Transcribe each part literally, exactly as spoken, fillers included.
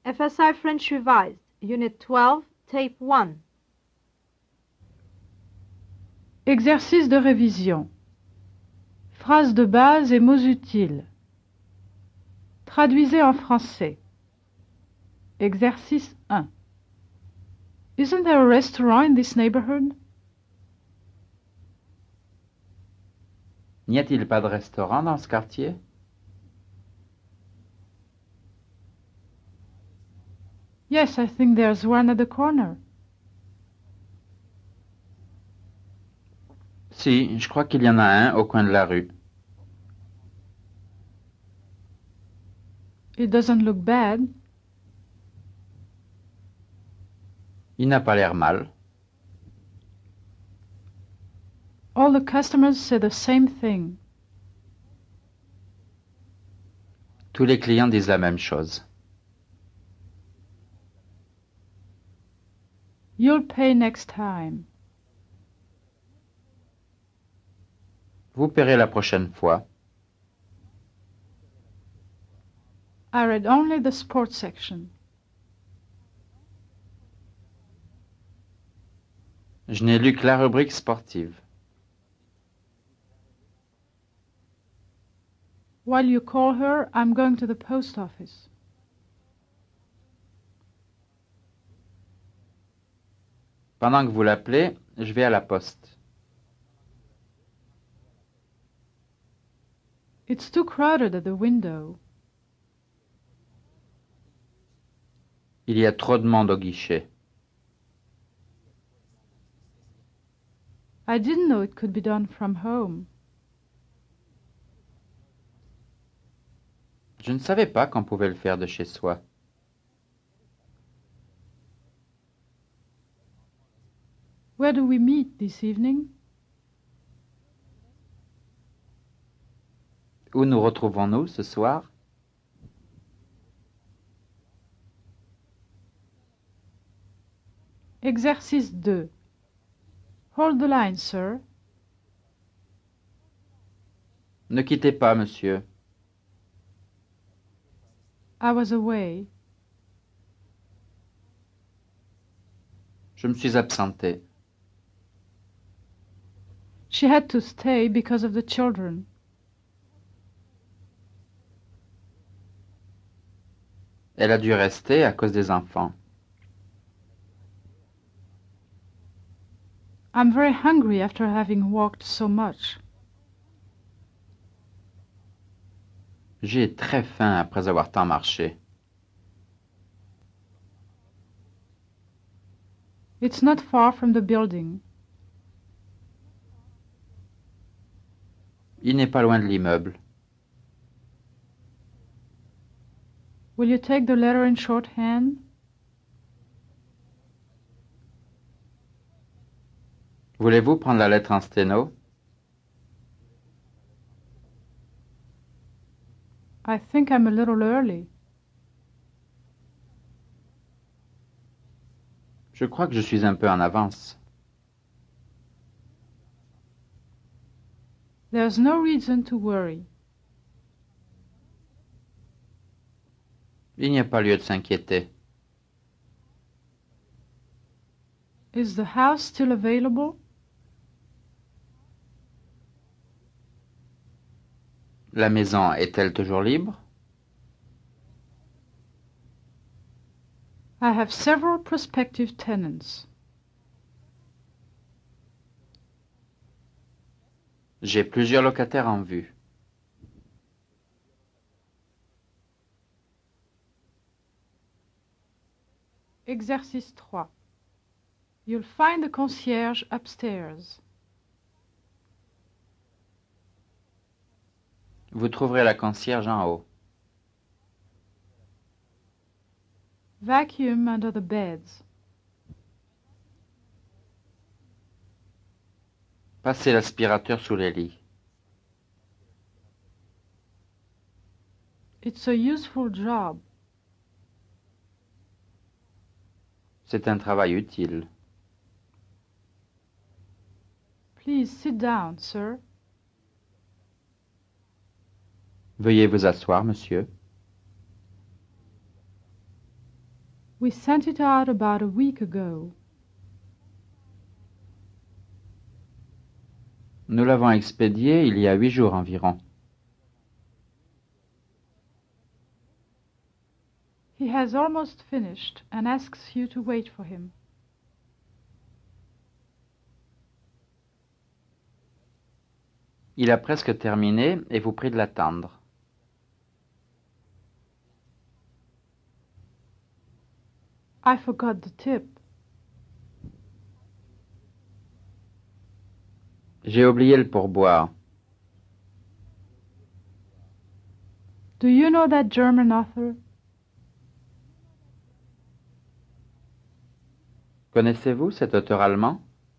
F S I French Revised, Unit twelve, Tape one. Exercice de révision. Phrases de base et mots utiles. Traduisez en français. Exercice un. Isn't there a restaurant in this neighborhood? N'y a-t-il pas de restaurant dans ce quartier? Yes, I think there's one at the corner. Si, je crois qu'il y en a un au coin de la rue. It doesn't look bad. Il n'a pas l'air mal. All the customers say the same thing. Tous les clients disent la même chose. You'll pay next time. Vous paierez la prochaine fois. I read only the sports section. Je n'ai lu que la rubrique sportive. While you call her, I'm going to the post office. Pendant que vous l'appelez, je vais à la poste. It's too crowded at the window. Il y a trop de monde au guichet. I didn't know it could be done from home. Je ne savais pas qu'on pouvait le faire de chez soi. Where do we meet this evening? Où nous retrouvons-nous ce soir? Exercice deux. Hold the line, sir. Ne quittez pas, monsieur. I was away. Je me suis absenté. She had to stay because of the children. Elle a dû rester à cause des enfants. I'm very hungry after having walked so much. J'ai très faim après avoir tant marché. It's not far from the building. Il n'est pas loin de l'immeuble. Will you take the letter in shorthand? Voulez-vous prendre la lettre en sténo? I think I'm a little early. Je crois que je suis un peu en avance. There's no reason to worry. Il n'y a pas lieu de s'inquiéter. Is the house still available? La maison est-elle toujours libre? I have several prospective tenants. J'ai plusieurs locataires en vue. Exercice trois. You'll find the concierge upstairs. Vous trouverez la concierge en haut. Vacuum under the beds. Passez l'aspirateur sous les lits. It's a useful job. C'est un travail utile. Please sit down, sir. Veuillez vous asseoir, monsieur. We sent it out about a week ago. Nous l'avons expédié il y a huit jours environ. He has almost finished and asks you to wait for him. Il a presque terminé et vous prie de l'attendre. I forgot the tip. J'ai oublié le pourboire. Do you know that German author? Connaissez-vous cet auteur allemand?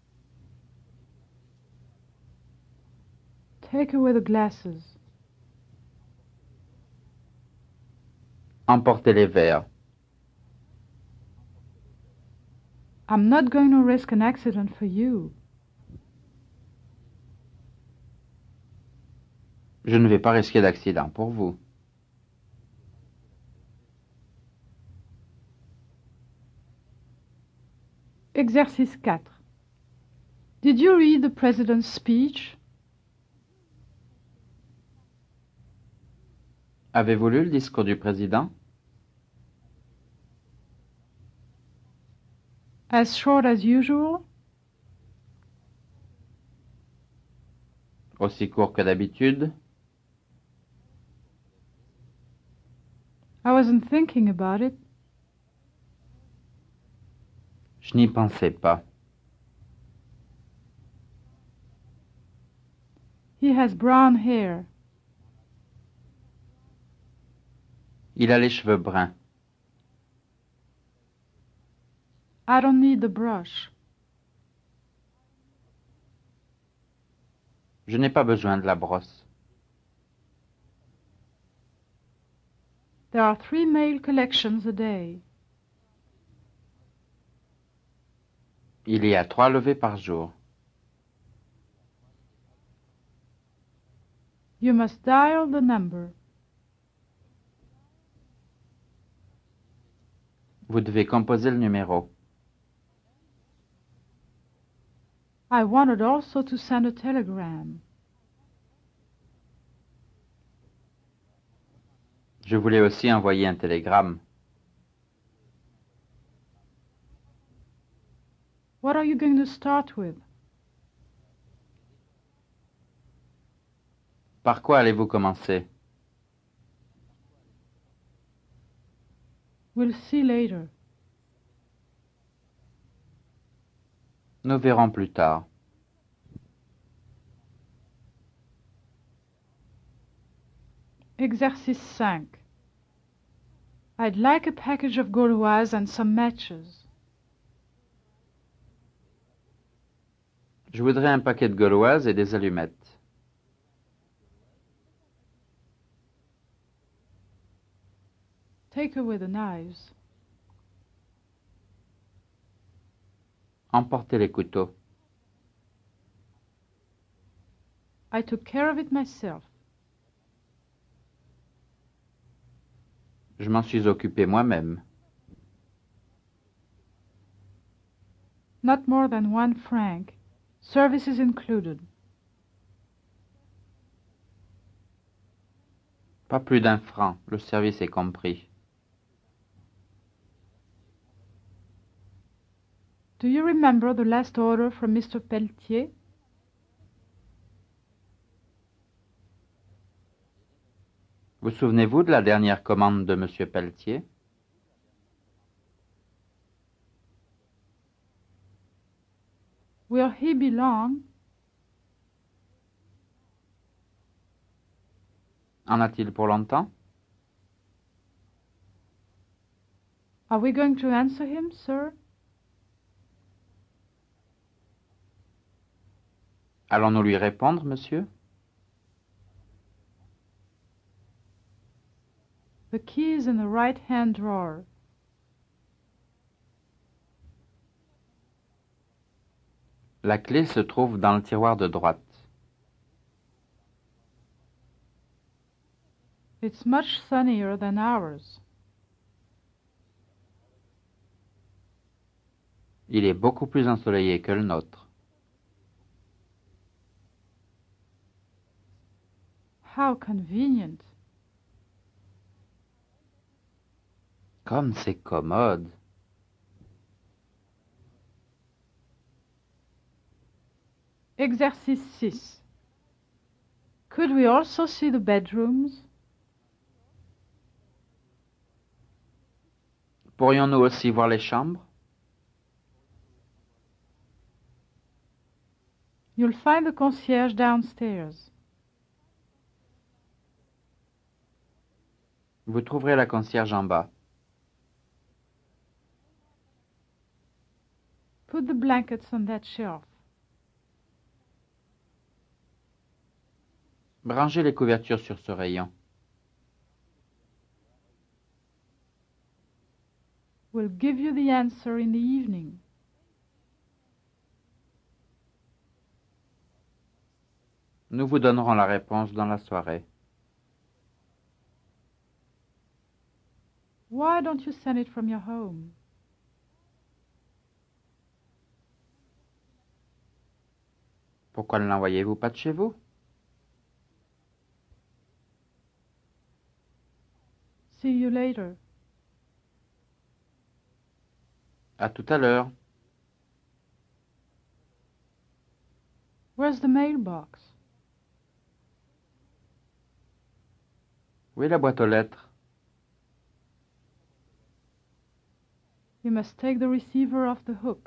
Take away the glasses. Emportez les verres. I'm not going to risk an accident for you. Je ne vais pas risquer d'accident pour vous. Exercice quatre. Did you read the President's speech? Avez-vous lu le discours du président? As short as usual? Aussi court que d'habitude? I wasn't thinking about it. Je n'y pensais pas. He has brown hair. Il a les cheveux bruns. I don't need the brush. Je n'ai pas besoin de la brosse. There are three mail collections a day. Il y a trois levées par jour. You must dial the number. Vous devez composer le numéro. I wanted also to send a telegram. Je voulais aussi envoyer un télégramme. What are you going to start with? Par quoi allez-vous commencer? We'll see later. Nous verrons plus tard. Exercice cinq. I'd like a package of Gauloises and some matches. Je voudrais un paquet de gauloises et des allumettes. Take away the knives. Emportez les couteaux. I took care of it myself. Je m'en suis occupé moi-même. Not more than one franc. Services included. Pas plus d'un franc, le service est compris. Do you remember the last order from Mister Pelletier? Vous souvenez-vous de la dernière commande de Monsieur Pelletier? Will he be long? En a-t-il pour longtemps? Are we going to answer him, sir? Allons-nous lui répondre, monsieur? The key is in the right-hand drawer. La clé se trouve dans le tiroir de droite. It's much sunnier than ours. Il est beaucoup plus ensoleillé que le nôtre. How convenient. Comme c'est commode. Exercice six. Could we also see the bedrooms? Pourrions-nous aussi voir les chambres? You'll find the concierge downstairs. Vous trouverez la concierge en bas. Put the blankets on that shelf. Rangez les couvertures sur ce rayon. We'll give you the answer in the evening. Nous vous donnerons la réponse dans la soirée. Why don't you send it from your home? Pourquoi ne l'envoyez-vous pas de chez vous? See you later. À tout à l'heure. Where's the mailbox? Où est la boîte aux lettres? You must take the receiver off the hook.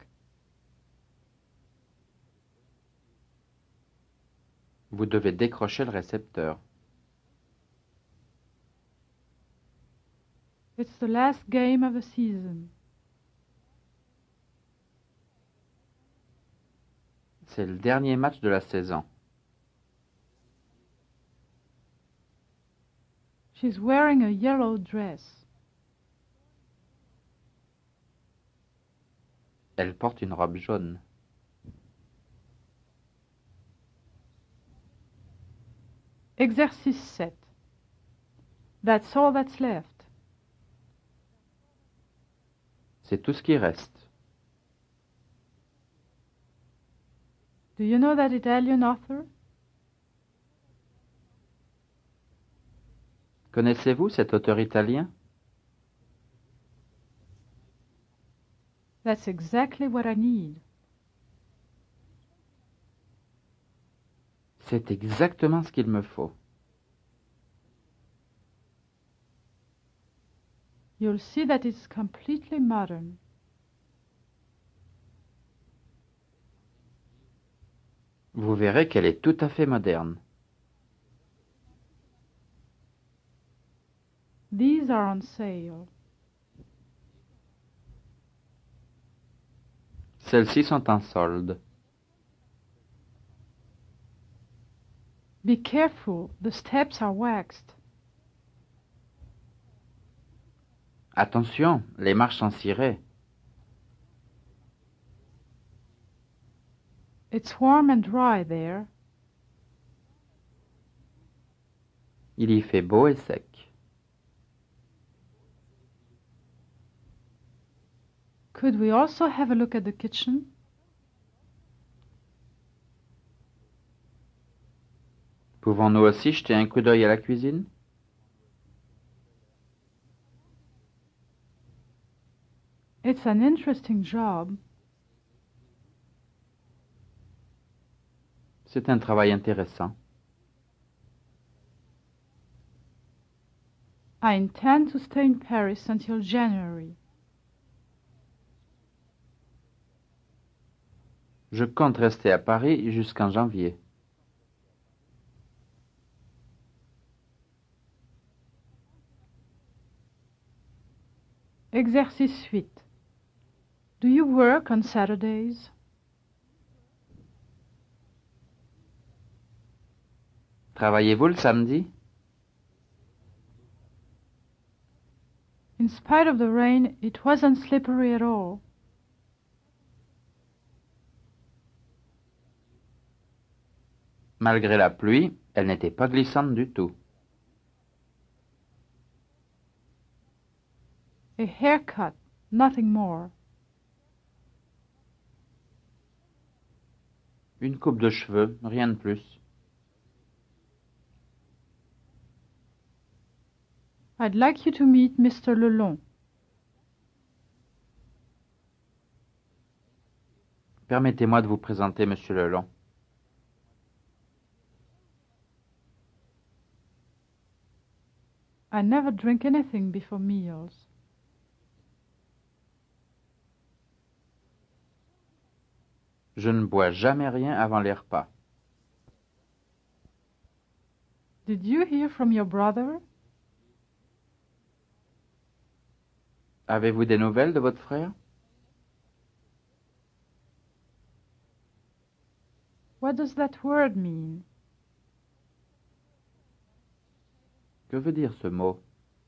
Vous devez décrocher le récepteur. It's the last game of the season. C'est le dernier match de la saison. She's wearing a yellow dress. Elle porte une robe jaune. Exercice sept. That's all that's left. C'est tout ce qui reste. Do you know that Italian author? Connaissez-vous cet auteur italien? That's exactly what I need. C'est exactement ce qu'il me faut. You'll see that it's completely modern. Vous verrez qu'elle est tout à fait moderne. These are on sale. Celles-ci sont en solde. Be careful, the steps are waxed. Attention, les marches sont cirées. It's warm and dry there. Il y fait beau et sec. Could we also have a look at the kitchen? Pouvons-nous aussi jeter un coup d'œil à la cuisine? It's an interesting job. C'est un travail intéressant. I intend to stay in Paris until January. Je compte rester à Paris jusqu'en janvier. Exercice huit. Do you work on Saturdays? Travaillez-vous le samedi? In spite of the rain, it wasn't slippery at all. Malgré la pluie, elle n'était pas glissante du tout. A haircut, nothing more. Une coupe de cheveux, rien de plus. I'd like you to meet Mister Lelong. Permettez-moi de vous présenter Monsieur Lelong. I never drink anything before meals. Je ne bois jamais rien avant les repas. Did you hear from your brother? Avez-vous des nouvelles de votre frère? What does that word mean? Que veut dire ce mot?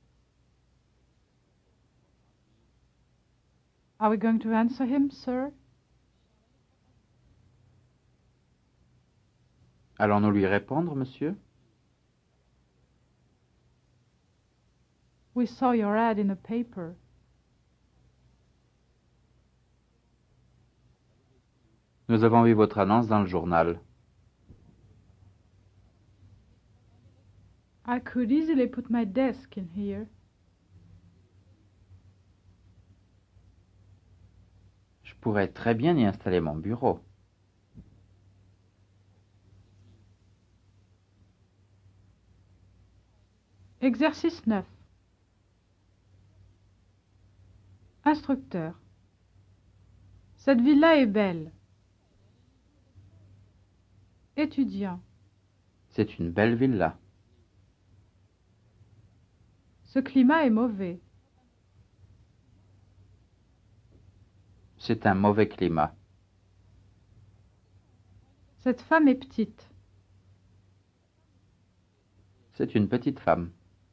Are we going to answer him, sir? Allons-nous lui répondre, monsieur? We saw your ad in a paper. Nous avons vu votre annonce dans le journal. I could easily put my desk in here. Je pourrais très bien y installer mon bureau. Exercice neuf. Instructeur. Cette villa est belle. Étudiant. C'est une belle villa. Ce climat est mauvais. C'est un mauvais climat. Cette femme est petite. C'est une petite femme.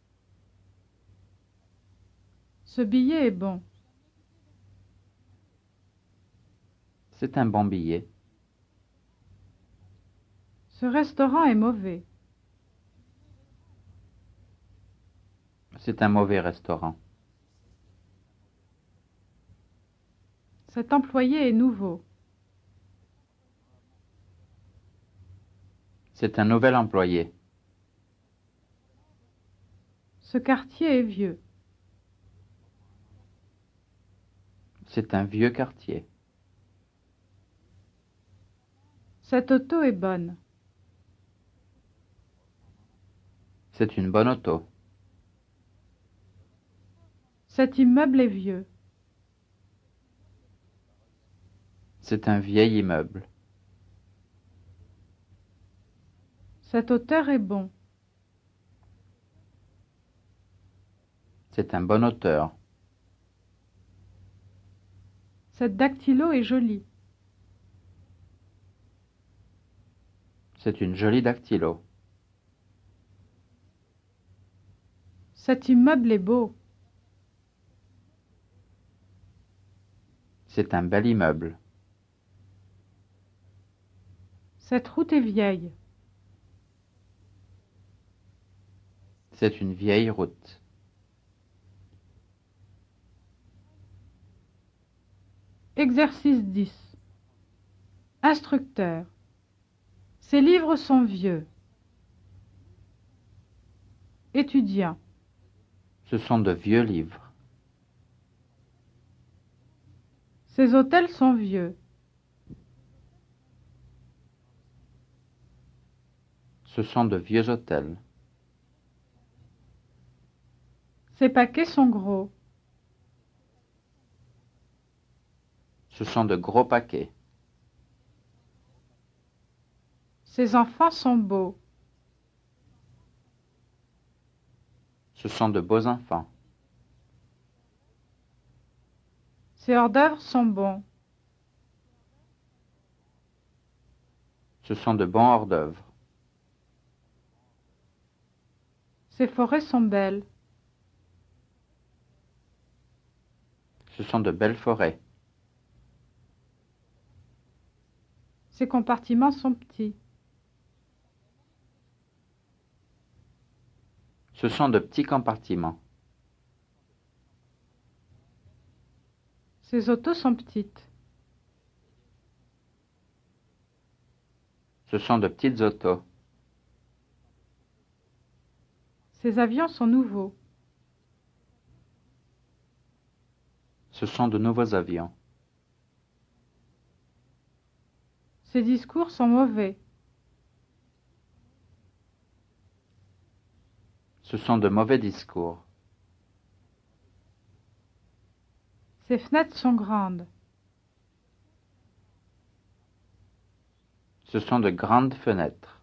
Ce billet est bon. C'est un bon billet. Ce restaurant est mauvais. C'est un mauvais restaurant. Cet employé est nouveau. C'est un nouvel employé. Ce quartier est vieux. C'est un vieux quartier. Cette auto est bonne. C'est une bonne auto. Cet immeuble est vieux. C'est un vieil immeuble. Cet auteur est bon. C'est un bon auteur. Cette dactylo est jolie. C'est une jolie dactylo. Cet immeuble est beau. C'est un bel immeuble. Cette route est vieille. C'est une vieille route. Exercice dix. Instructeur. Ces livres sont vieux. Étudiant. Ce sont de vieux livres. Ces hôtels sont vieux. Ce sont de vieux hôtels. Ces paquets sont gros. Ce sont de gros paquets. Ces enfants sont beaux. Ce sont de beaux enfants. Ces hors-d'œuvre sont bons. Ce sont de bons hors-d'œuvre. Ces forêts sont belles. Ce sont de belles forêts. Ces compartiments sont petits. Ce sont de petits compartiments. Ces autos sont petites. Ce sont de petites autos. Ces avions sont nouveaux. Ce sont de nouveaux avions. Ces discours sont mauvais. Ce sont de mauvais discours. Ces fenêtres sont grandes. Ce sont de grandes fenêtres.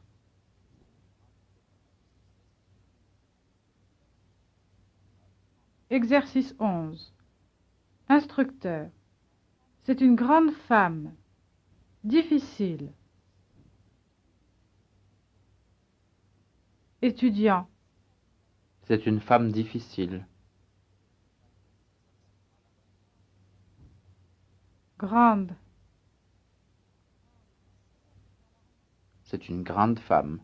Exercice onze. Instructeur. C'est une grande femme. Difficile. Étudiant. C'est une femme difficile. Grande. C'est une grande femme.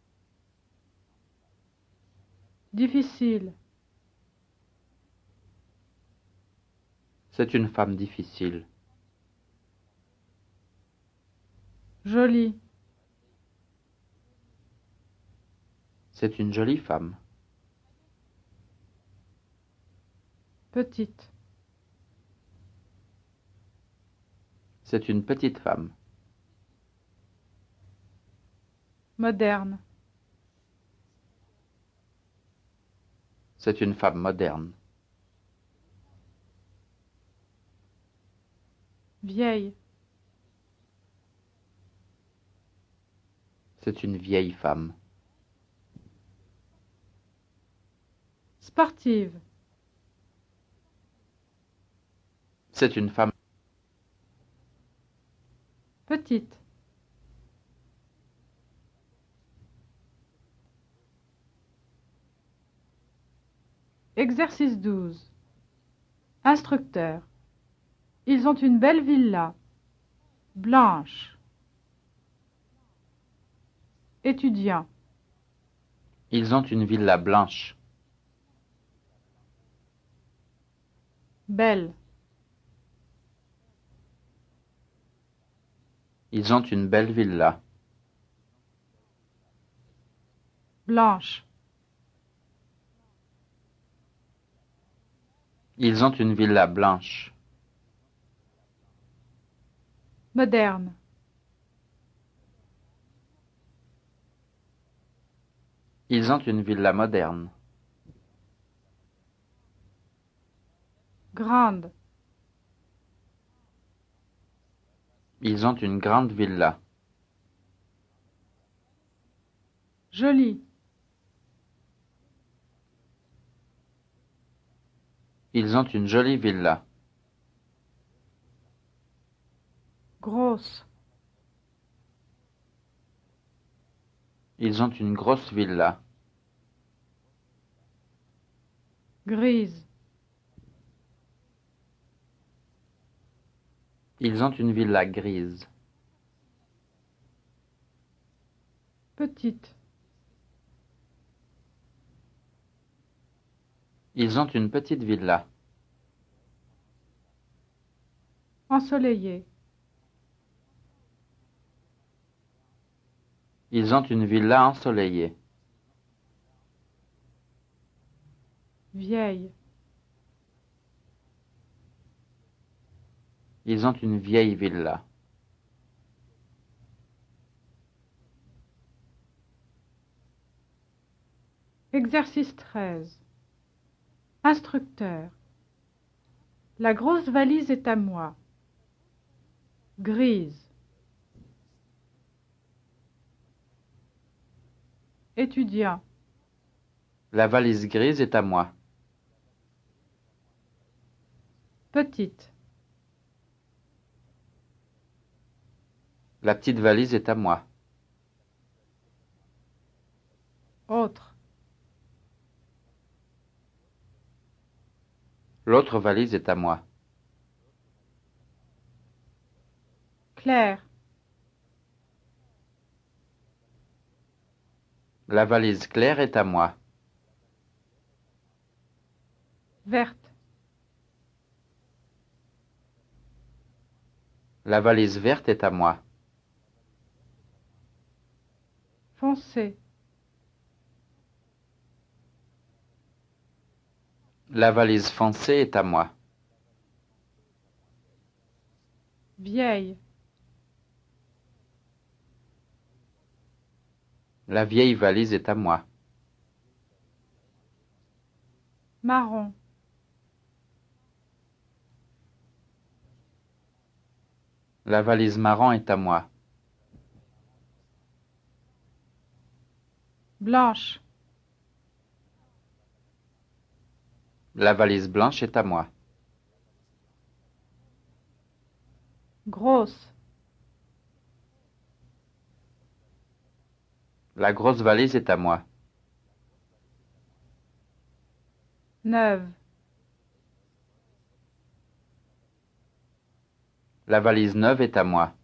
Difficile. C'est une femme difficile. Jolie. C'est une jolie femme. Petite. C'est une petite femme. Moderne. C'est une femme moderne. Vieille. C'est une vieille femme. Sportive. C'est une femme. Petite. Exercice douze. Instructeur. Ils ont une belle villa. Blanche. Étudiant. Ils ont une villa blanche. Belle. Ils ont une belle villa. Blanche. Ils ont une villa blanche. Moderne. Ils ont une villa moderne. Grande. Ils ont une grande villa. Jolie. Ils ont une jolie villa. Grosse. Ils ont une grosse villa. Grise. Ils ont une villa grise. Petite. Ils ont une petite villa. Ensoleillée. Ils ont une villa ensoleillée. Vieille. Ils ont une vieille villa. Exercice treize. Instructeur. La grosse valise est à moi. Grise. Étudiant. La valise grise est à moi. Petite. La petite valise est à moi. Autre. L'autre valise est à moi. Claire. La valise claire est à moi. Verte. La valise verte est à moi. Français. La valise foncée est à moi. Vieille. La vieille valise est à moi. Marron. La valise marron est à moi. Blanche. La valise blanche est à moi. Grosse. La grosse valise est à moi. Neuve. La valise neuve est à moi.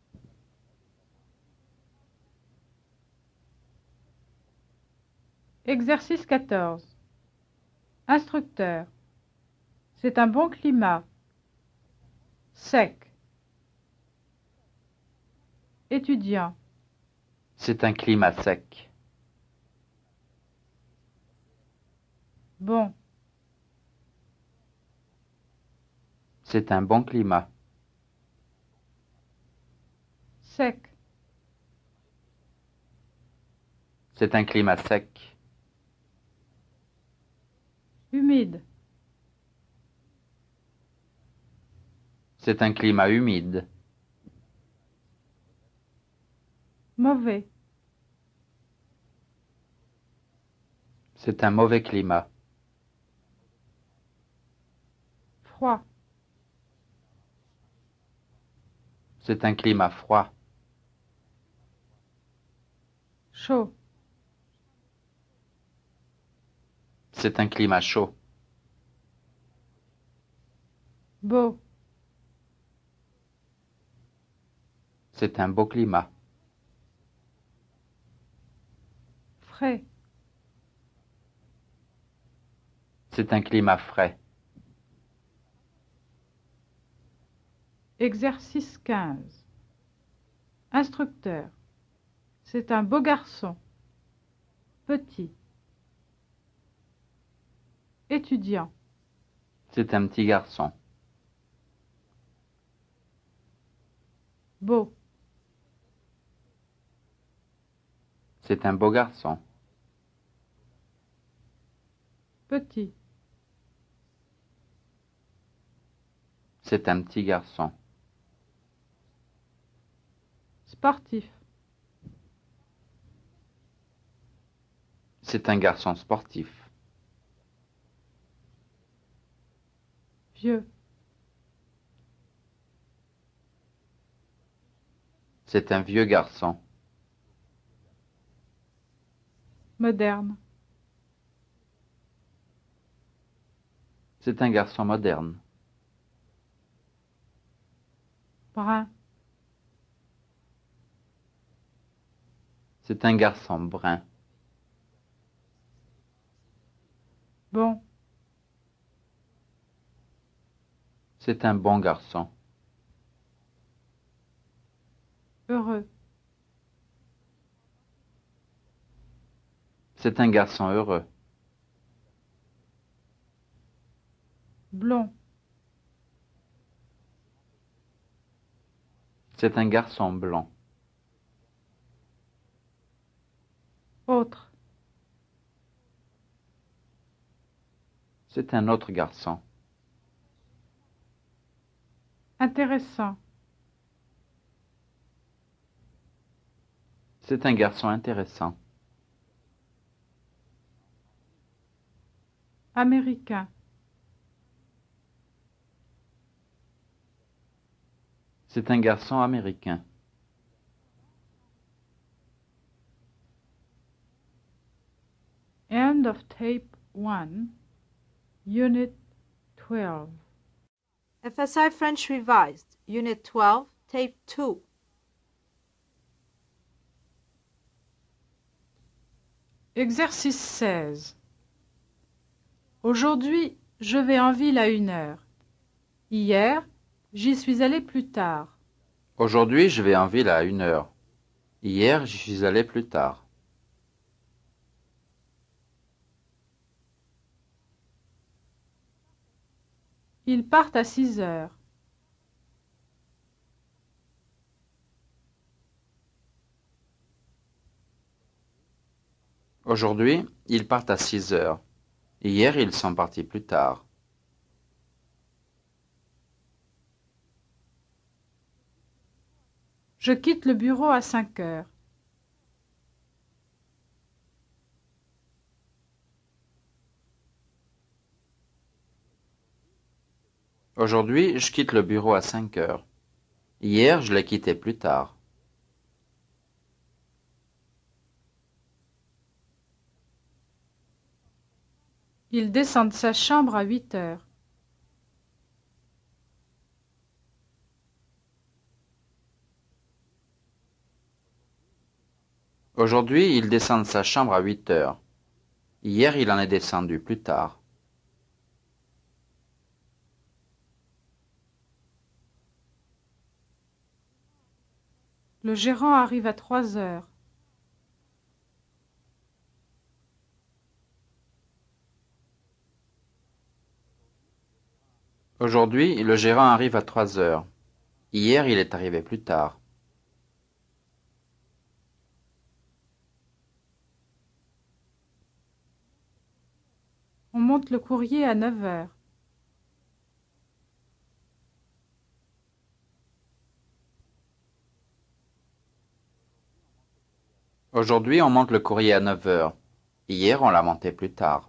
Exercice quatorze. Instructeur. C'est un bon climat. Sec. Étudiant. C'est un climat sec. Bon. C'est un bon climat. Sec. C'est un climat sec. Humide. C'est un climat humide. Mauvais. C'est un mauvais climat. Froid. C'est un climat froid. Chaud. C'est un climat chaud. Beau. C'est un beau climat. Frais. C'est un climat frais. Exercice quinze. Instructeur. C'est un beau garçon. Petit. Étudiant. C'est un petit garçon. Beau. C'est un beau garçon. Petit. C'est un petit garçon. Sportif. C'est un garçon sportif. Vieux. C'est un vieux garçon. Moderne. C'est un garçon moderne. Brun. C'est un garçon brun. Bon. C'est un bon garçon. Heureux. C'est un garçon heureux. Blond. C'est un garçon blond. Autre. C'est un autre garçon. Intéressant. C'est un garçon intéressant. Américain. C'est un garçon américain. End of tape one, unit twelve. F S I French Revised, Unit twelve, Tape two. Exercice seize. Aujourd'hui, je vais en ville à une heure. Hier, j'y suis allé plus tard. Aujourd'hui, je vais en ville à une heure. Hier, j'y suis allé plus tard. Ils partent à six heures. Aujourd'hui, ils partent à six heures. Hier, ils sont partis plus tard. Je quitte le bureau à cinq heures. Aujourd'hui, je quitte le bureau à cinq heures. Hier, je l'ai quitté plus tard. Il descend de sa chambre à huit heures. Aujourd'hui, il descend de sa chambre à huit heures. Hier, il en est descendu plus tard. Le gérant arrive à trois heures. Aujourd'hui, le gérant arrive à trois heures. Hier, il est arrivé plus tard. On monte le courrier à neuf heures. Aujourd'hui, on monte le courrier à neuf heures. Hier, on l'a monté plus tard.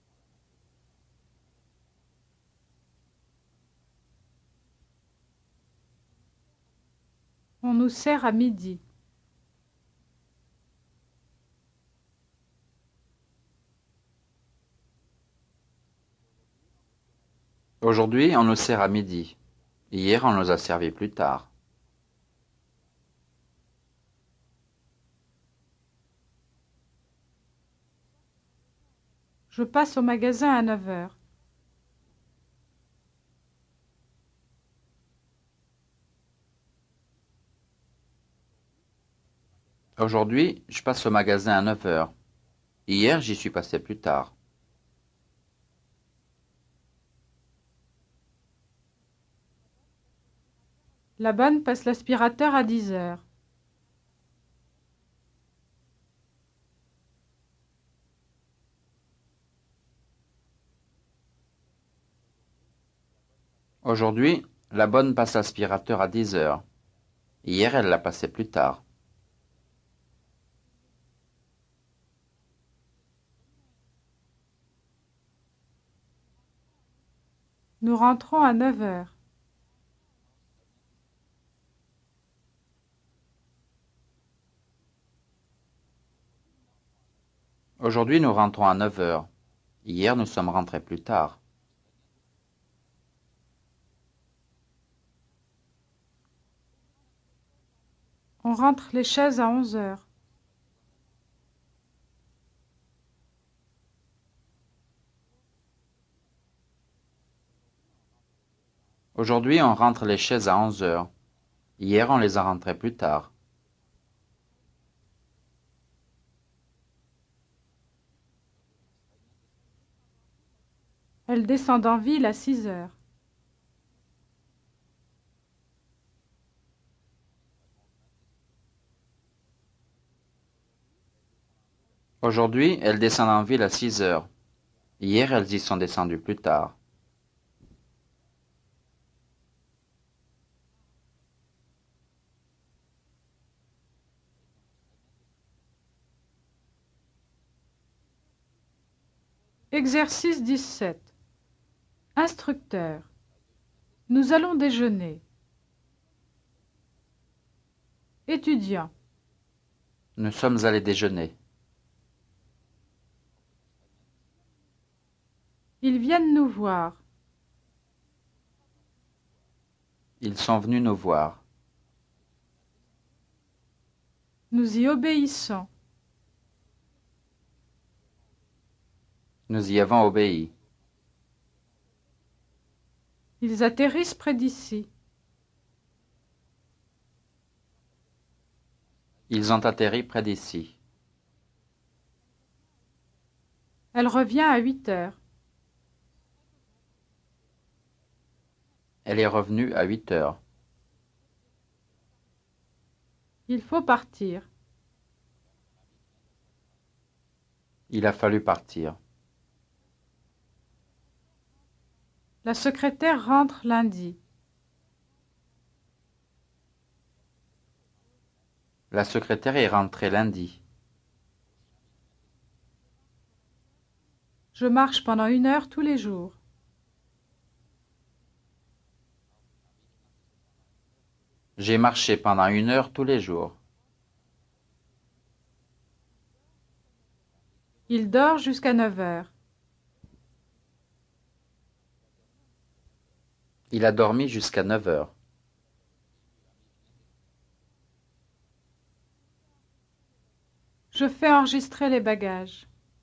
On nous sert à midi. Aujourd'hui, on nous sert à midi. Hier, on nous a servi plus tard. Je passe au magasin à neuf heures. Aujourd'hui, je passe au magasin à neuf heures. Hier, j'y suis passé plus tard. La bonne passe l'aspirateur à dix heures. Aujourd'hui, la bonne passe l'aspirateur à dix heures. Hier, elle l'a passé plus tard. Nous rentrons à neuf heures. Aujourd'hui, nous rentrons à neuf heures. Hier, nous sommes rentrés plus tard. On rentre les chaises à onze heures. Aujourd'hui, on rentre les chaises à onze heures. Hier, on les a rentrées plus tard. Elles descendent en ville à six heures. Aujourd'hui, elles descendent en ville à six heures. Hier, elles y sont descendues plus tard. Exercice dix-sept. Instructeur. Nous allons déjeuner. Étudiant. Nous sommes allés déjeuner. Ils viennent nous voir. Ils sont venus nous voir. Nous y obéissons. Nous y avons obéi. Ils atterrissent près d'ici. Ils ont atterri près d'ici. Elle revient à huit heures. Elle est revenue à huit heures. Il faut partir. Il a fallu partir. La secrétaire rentre lundi. La secrétaire est rentrée lundi. Je marche pendant une heure tous les jours. J'ai marché pendant une heure tous les jours. Il dort jusqu'à neuf heures. Il a dormi jusqu'à neuf heures. Je fais enregistrer les bagages.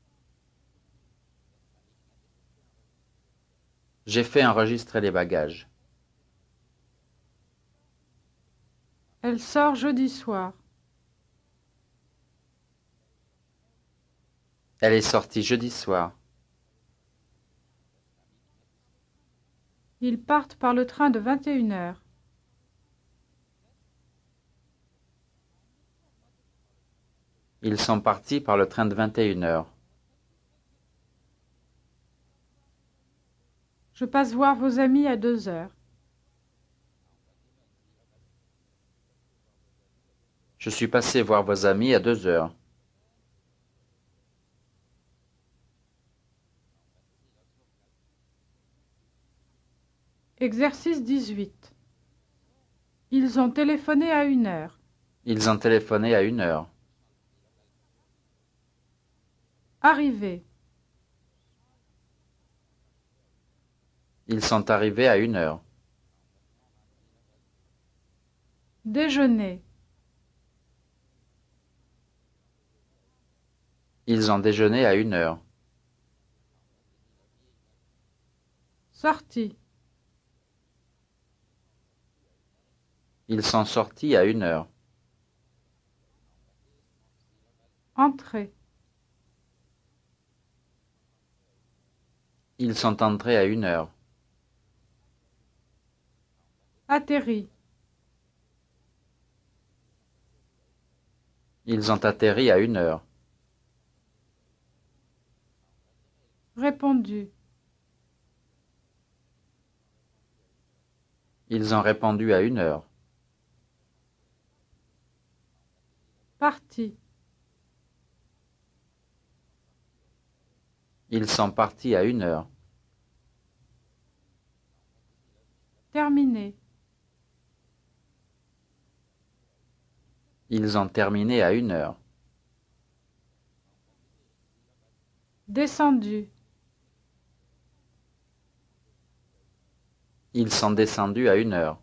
J'ai fait enregistrer les bagages. Elle sort jeudi soir. Elle est sortie jeudi soir. Ils partent par le train de vingt et une heures. Ils sont partis par le train de vingt et une heures. Je passe voir vos amis à deux heures. Je suis passé voir vos amis à deux heures. Exercice dix-huit. Ils ont téléphoné à une heure. Ils ont téléphoné à une heure. Arrivé. Ils sont arrivés à une heure. Déjeuner. Ils ont déjeuné à une heure. Sortie. Ils sont sortis à une heure. Entrée. Ils sont entrés à une heure. Atterri. Ils ont atterri à une heure. Répondu. Ils ont répondu à une heure. Parti. Ils sont partis à une heure. Terminé. Ils ont terminé à une heure. Descendu. Ils sont descendus à une heure.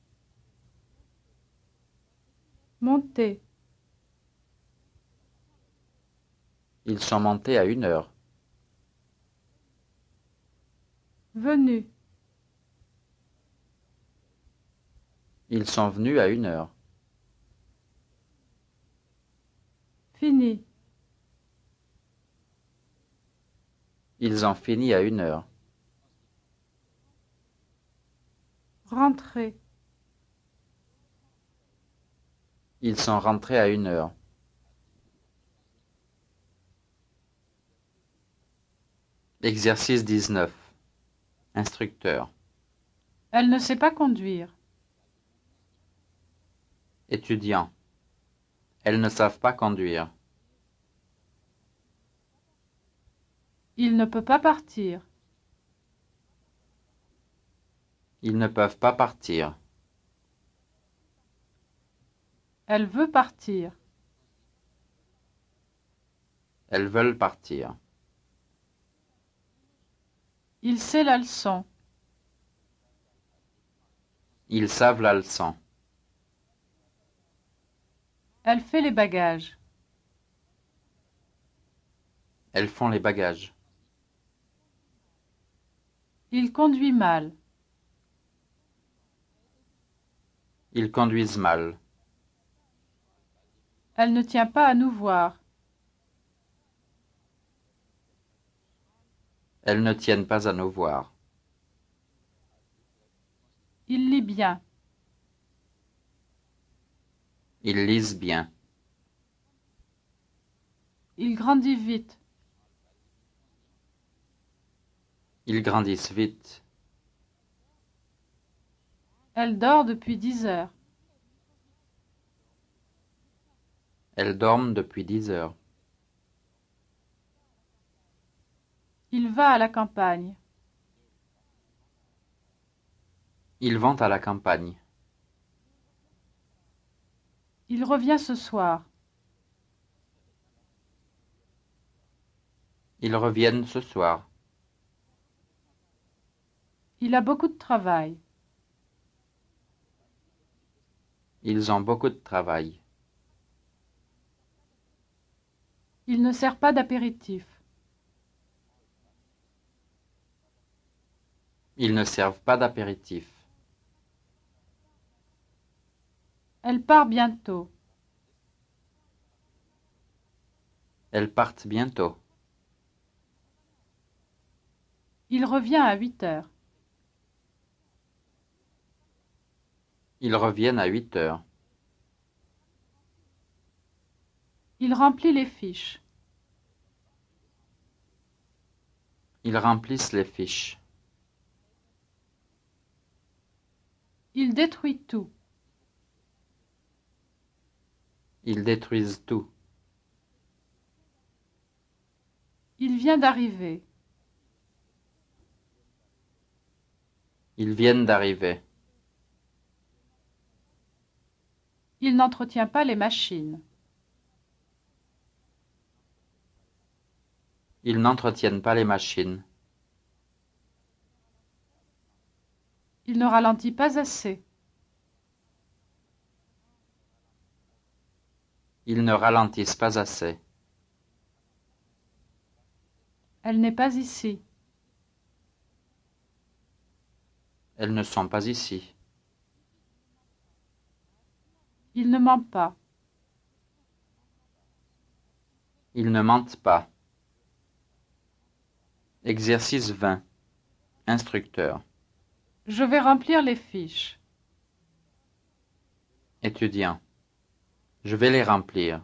Monté. Ils sont montés à une heure. Venu. Ils sont venus à une heure. Fini. Ils ont fini à une heure. Rentré. Ils sont rentrés à une heure. Exercice dix-neuf. Instructeur. Elle ne sait pas conduire. Étudiant. Elles ne savent pas conduire. Il ne peut pas partir. Ils ne peuvent pas partir. Elle veut partir. Elles veulent partir. Il sait la leçon. Ils savent la leçon. Elle fait les bagages. Elles font les bagages. Il conduit mal. Ils conduisent mal. Elle ne tient pas à nous voir. Elles ne tiennent pas à nous voir. lit bien. Ils lisent bien. Il grandit vite. Ils grandissent vite. Elle dort depuis dix heures. Elles dorment depuis dix heures. Il va à la campagne. Ils vont à la campagne. Il revient ce soir. Ils reviennent ce soir. Il a beaucoup de travail. Ils ont beaucoup de travail. Il ne sert pas d'apéritif. Ils ne servent pas d'apéritif. Elle part bientôt. Elles partent bientôt. Il revient à huit heures. Ils reviennent à huit heures. Il remplit les fiches. Ils remplissent les fiches. Il détruit tout. Ils détruisent tout. Il vient d'arriver. Ils viennent d'arriver. Il n'entretient pas les machines. Ils n'entretiennent pas les machines. Il ne ralentit pas assez. Ils ne ralentissent pas assez. Elle n'est pas ici. Elles ne sont pas ici. Il ne ment pas. Ils ne mentent pas. Exercice vingt. Instructeur. Je vais remplir les fiches. Étudiant. Je vais les remplir.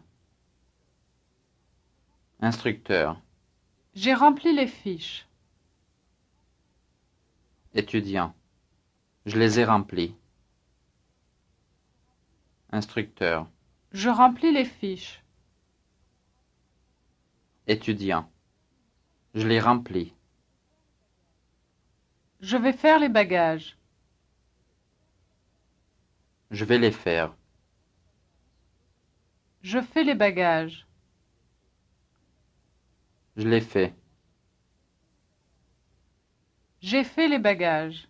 Instructeur. J'ai rempli les fiches. Étudiant. Je les ai remplis. Instructeur. Je remplis les fiches. Étudiant. Je les remplis. Je vais faire les bagages. Je vais les faire. Je fais les bagages. Je les fais. J'ai fait les bagages.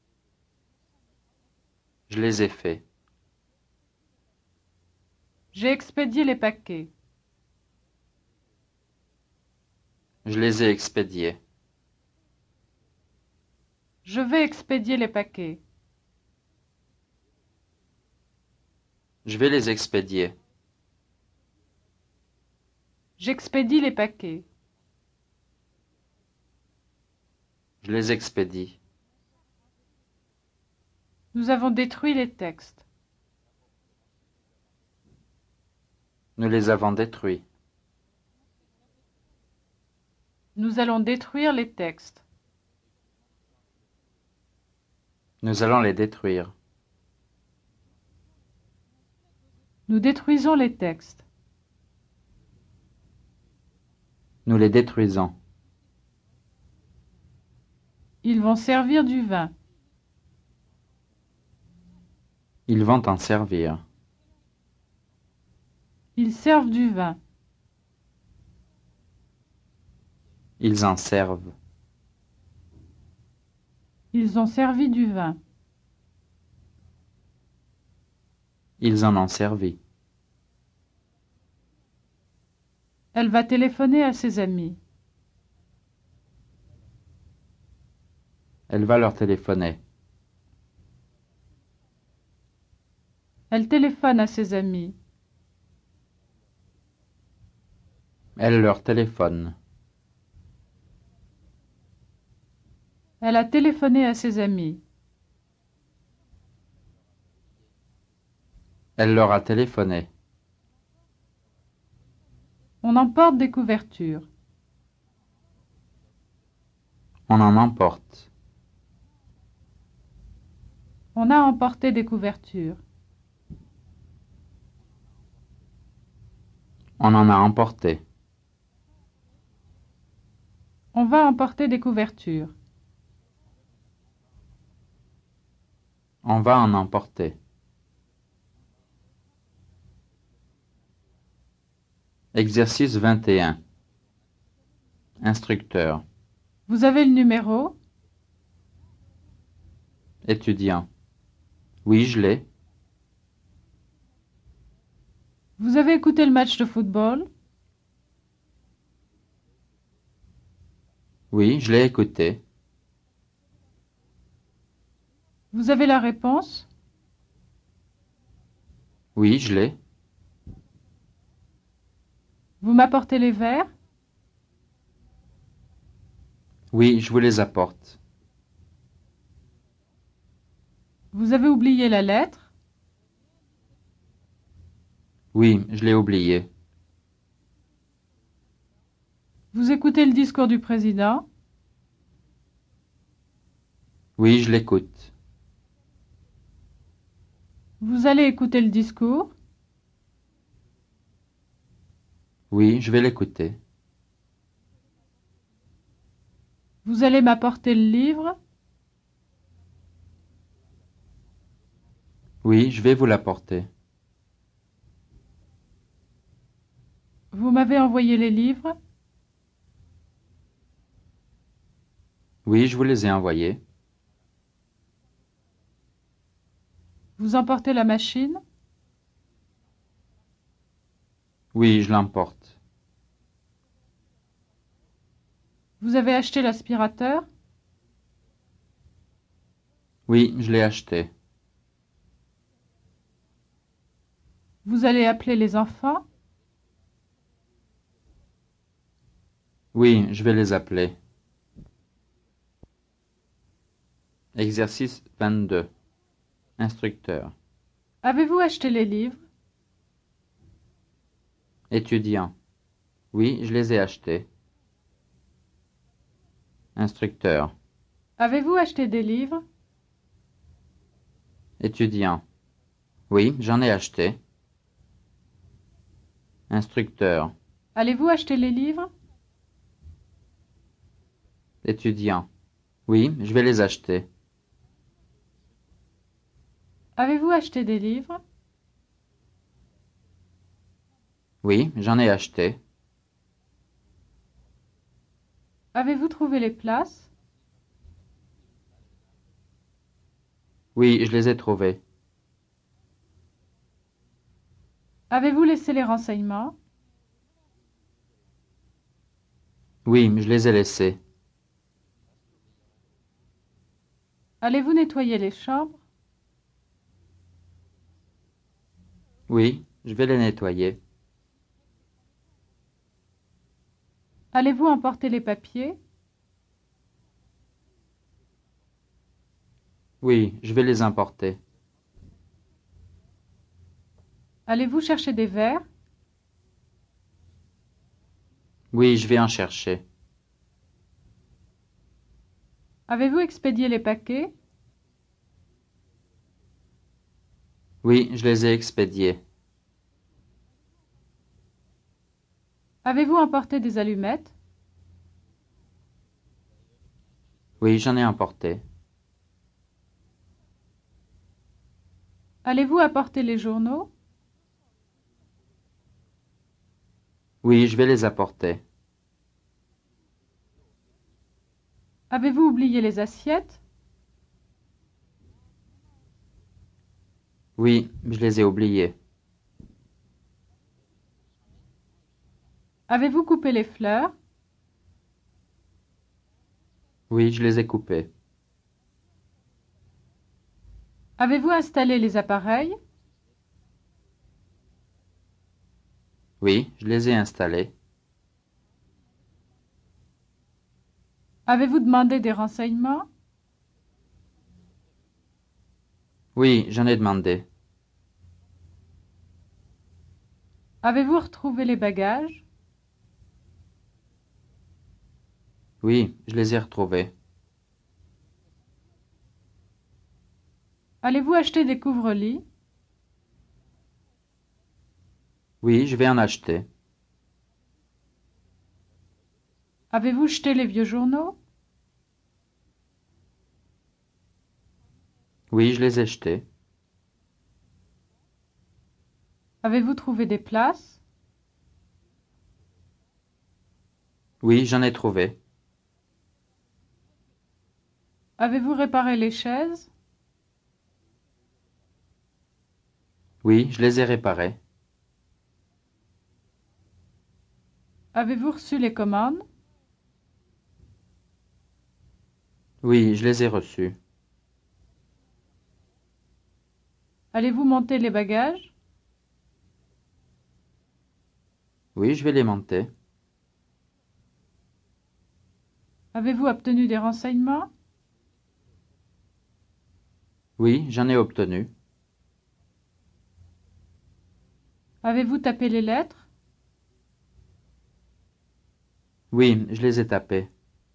Je les ai faits. J'ai expédié les paquets. Je les ai expédiés. Je vais expédier les paquets. Je vais les expédier. J'expédie les paquets. Je les expédie. Nous avons détruit les textes. Nous les avons détruits. Nous allons détruire les textes. Nous allons les détruire. Nous détruisons les textes. Nous les détruisons. Ils vont servir du vin. Ils vont en servir. Ils servent du vin. Ils en servent. Ils ont servi du vin. Ils en ont servi. Elle va téléphoner à ses amis. Elle va leur téléphoner. Elle téléphone à ses amis. Elle leur téléphone. Elle a téléphoné à ses amis. Elle leur a téléphoné. On emporte des couvertures. On en emporte. On a emporté des couvertures. On en a emporté. On va emporter des couvertures. On va en emporter. Exercice vingt et un. Instructeur. Vous avez le numéro? Étudiant. Oui, je l'ai. Vous avez écouté le match de football? Oui, je l'ai écouté. Vous avez la réponse? Oui, je l'ai. Vous m'apportez les verres? Oui, je vous les apporte. Vous avez oublié la lettre? Oui, je l'ai oublié. Vous écoutez le discours du président? Oui, je l'écoute. Vous allez écouter le discours? Oui, je vais l'écouter. Vous allez m'apporter le livre? Oui, je vais vous l'apporter. Vous m'avez envoyé les livres? Oui, je vous les ai envoyés. Vous emportez la machine? Oui, je l'emporte. Vous avez acheté l'aspirateur? Oui, je l'ai acheté. Vous allez appeler les enfants? Oui, je vais les appeler. Exercice vingt-deux. Instructeur. Avez-vous acheté les livres? Étudiant. Oui, je les ai achetés. Instructeur. Avez-vous acheté des livres? Étudiant. Oui, j'en ai acheté. Instructeur. Allez-vous acheter les livres? Étudiant. Oui, je vais les acheter. Avez-vous acheté des livres? Oui, j'en ai acheté. Avez-vous trouvé les places? Oui, je les ai trouvés. Avez-vous laissé les renseignements? Oui, je les ai laissés. Allez-vous nettoyer les chambres? Oui, je vais les nettoyer. Allez-vous emporter les papiers? Oui, je vais les emporter. Allez-vous chercher des verres? Oui, je vais en chercher. Avez-vous expédié les paquets? Oui, je les ai expédiés. Avez-vous emporté des allumettes? Oui, j'en ai emporté. Allez-vous apporter les journaux? Oui, je vais les apporter. Avez-vous oublié les assiettes? Oui, je les ai oubliés. Avez-vous coupé les fleurs? Oui, je les ai coupés. Avez-vous installé les appareils? Oui, je les ai installés. Avez-vous demandé des renseignements? Oui, j'en ai demandé. Avez-vous retrouvé les bagages? Oui, je les ai retrouvés. Allez-vous acheter des couvre-lits? Oui, je vais en acheter. Avez-vous jeté les vieux journaux? Oui, je les ai jetés. Avez-vous trouvé des places? Oui, j'en ai trouvé. Avez-vous réparé les chaises? Oui, je les ai réparés. Avez-vous reçu les commandes? Oui, je les ai reçus. Allez-vous monter les bagages? Oui, je vais les monter. Avez-vous obtenu des renseignements? Oui, j'en ai obtenu. Avez-vous tapé les lettres? Oui, je les ai tapés.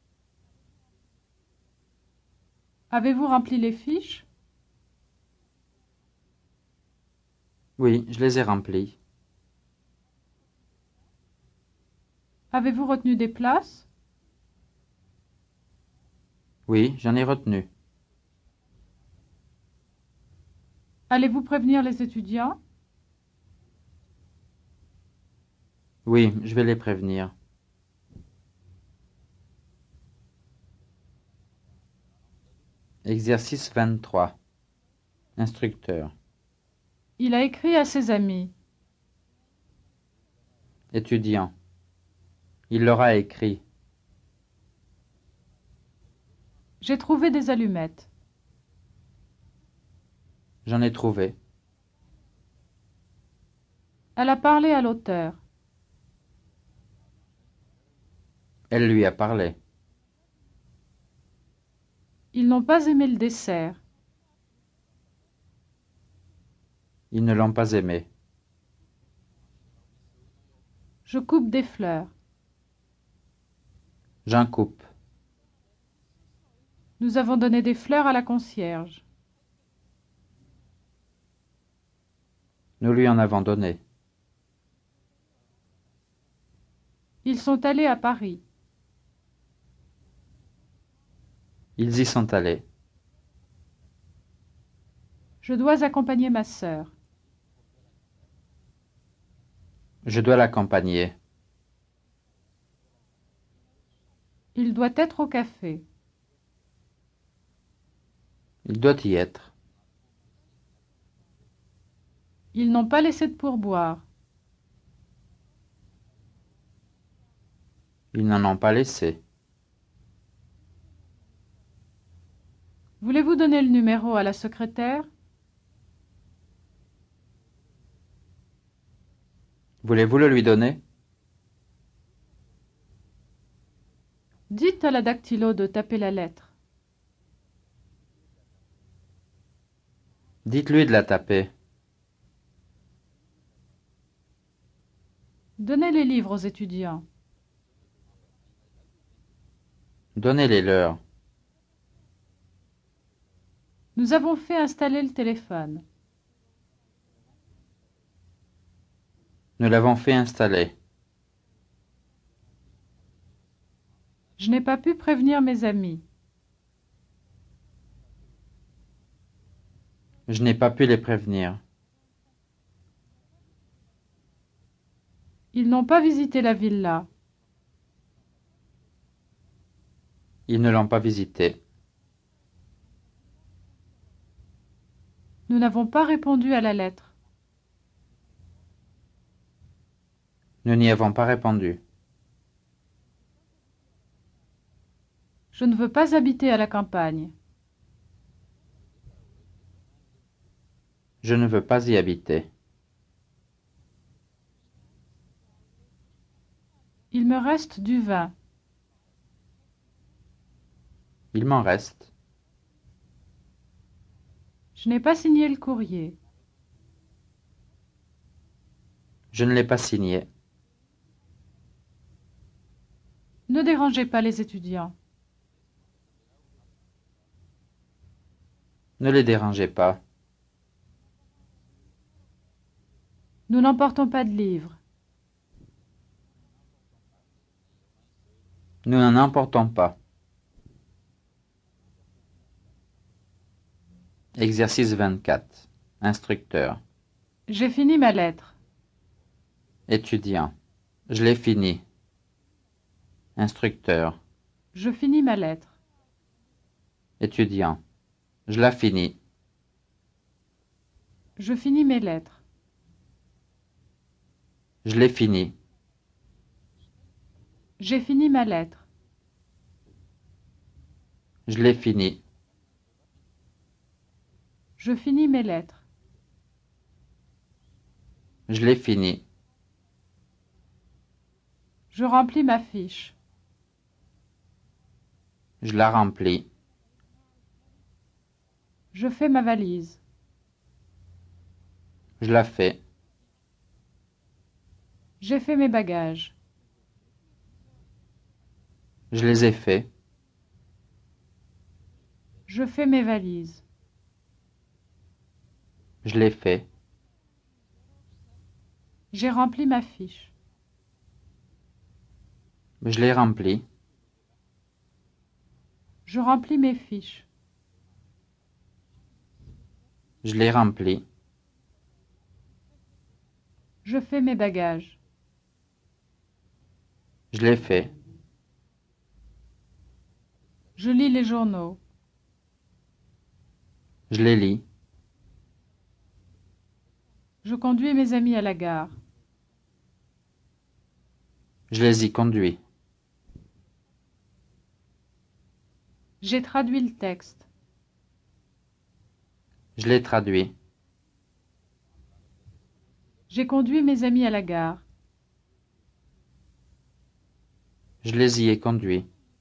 Avez-vous rempli les fiches? Oui, je les ai remplis. Avez-vous retenu des places? Oui, j'en ai retenu. Allez-vous prévenir les étudiants? Oui, je vais les prévenir. Exercice vingt-trois. Instructeur. Il a écrit à ses amis. Étudiant. Il leur a écrit. J'ai trouvé des allumettes. J'en ai trouvé. Elle a parlé à l'auteur. Elle lui a parlé. Ils n'ont pas aimé le dessert. Ils ne l'ont pas aimé. Je coupe des fleurs. J'en coupe. Nous avons donné des fleurs à la concierge. Nous lui en avons donné. Ils sont allés à Paris. Ils y sont allés. Je dois accompagner ma sœur. Je dois l'accompagner. Il doit être au café. Il doit y être. Ils n'ont pas laissé de pourboire. Ils n'en ont pas laissé. Voulez-vous donner le numéro à la secrétaire? Voulez-vous le lui donner? Dites à la dactylo de taper la lettre. Dites-lui de la taper. Donnez les livres aux étudiants. Donnez-les leur. Nous avons fait installer le téléphone. Nous l'avons fait installer. Je n'ai pas pu prévenir mes amis. Je n'ai pas pu les prévenir. Ils n'ont pas visité la villa. Ils ne l'ont pas visité. Nous n'avons pas répondu à la lettre. Nous n'y avons pas répondu. Je ne veux pas habiter à la campagne. Je ne veux pas y habiter. Il me reste du vin. Il m'en reste. Je n'ai pas signé le courrier. Je ne l'ai pas signé. Ne dérangez pas les étudiants. Ne les dérangez pas. Nous n'emportons pas de livres. Nous n'en emportons pas. Exercice vingt-quatre. Instructeur. J'ai fini ma lettre. Étudiant. Je l'ai fini. Instructeur. Je finis ma lettre. Étudiant. Je la finis. Je finis mes lettres. Je l'ai fini. J'ai fini ma lettre. Je l'ai fini. Je finis mes lettres. Je l'ai fini. Je remplis ma fiche. Je la remplis. Je fais ma valise. Je la fais. J'ai fait mes bagages. Je les ai faits. Je fais mes valises. Je l'ai fait. J'ai rempli ma fiche. Je l'ai rempli. Je remplis mes fiches. Je l'ai rempli. Je fais mes bagages. Je l'ai fait. Je lis les journaux. Je les lis. Je conduis mes amis à la gare. Je les y conduis. J'ai traduit le texte. Je l'ai traduit. J'ai conduit mes amis à la gare. Je les y ai conduits.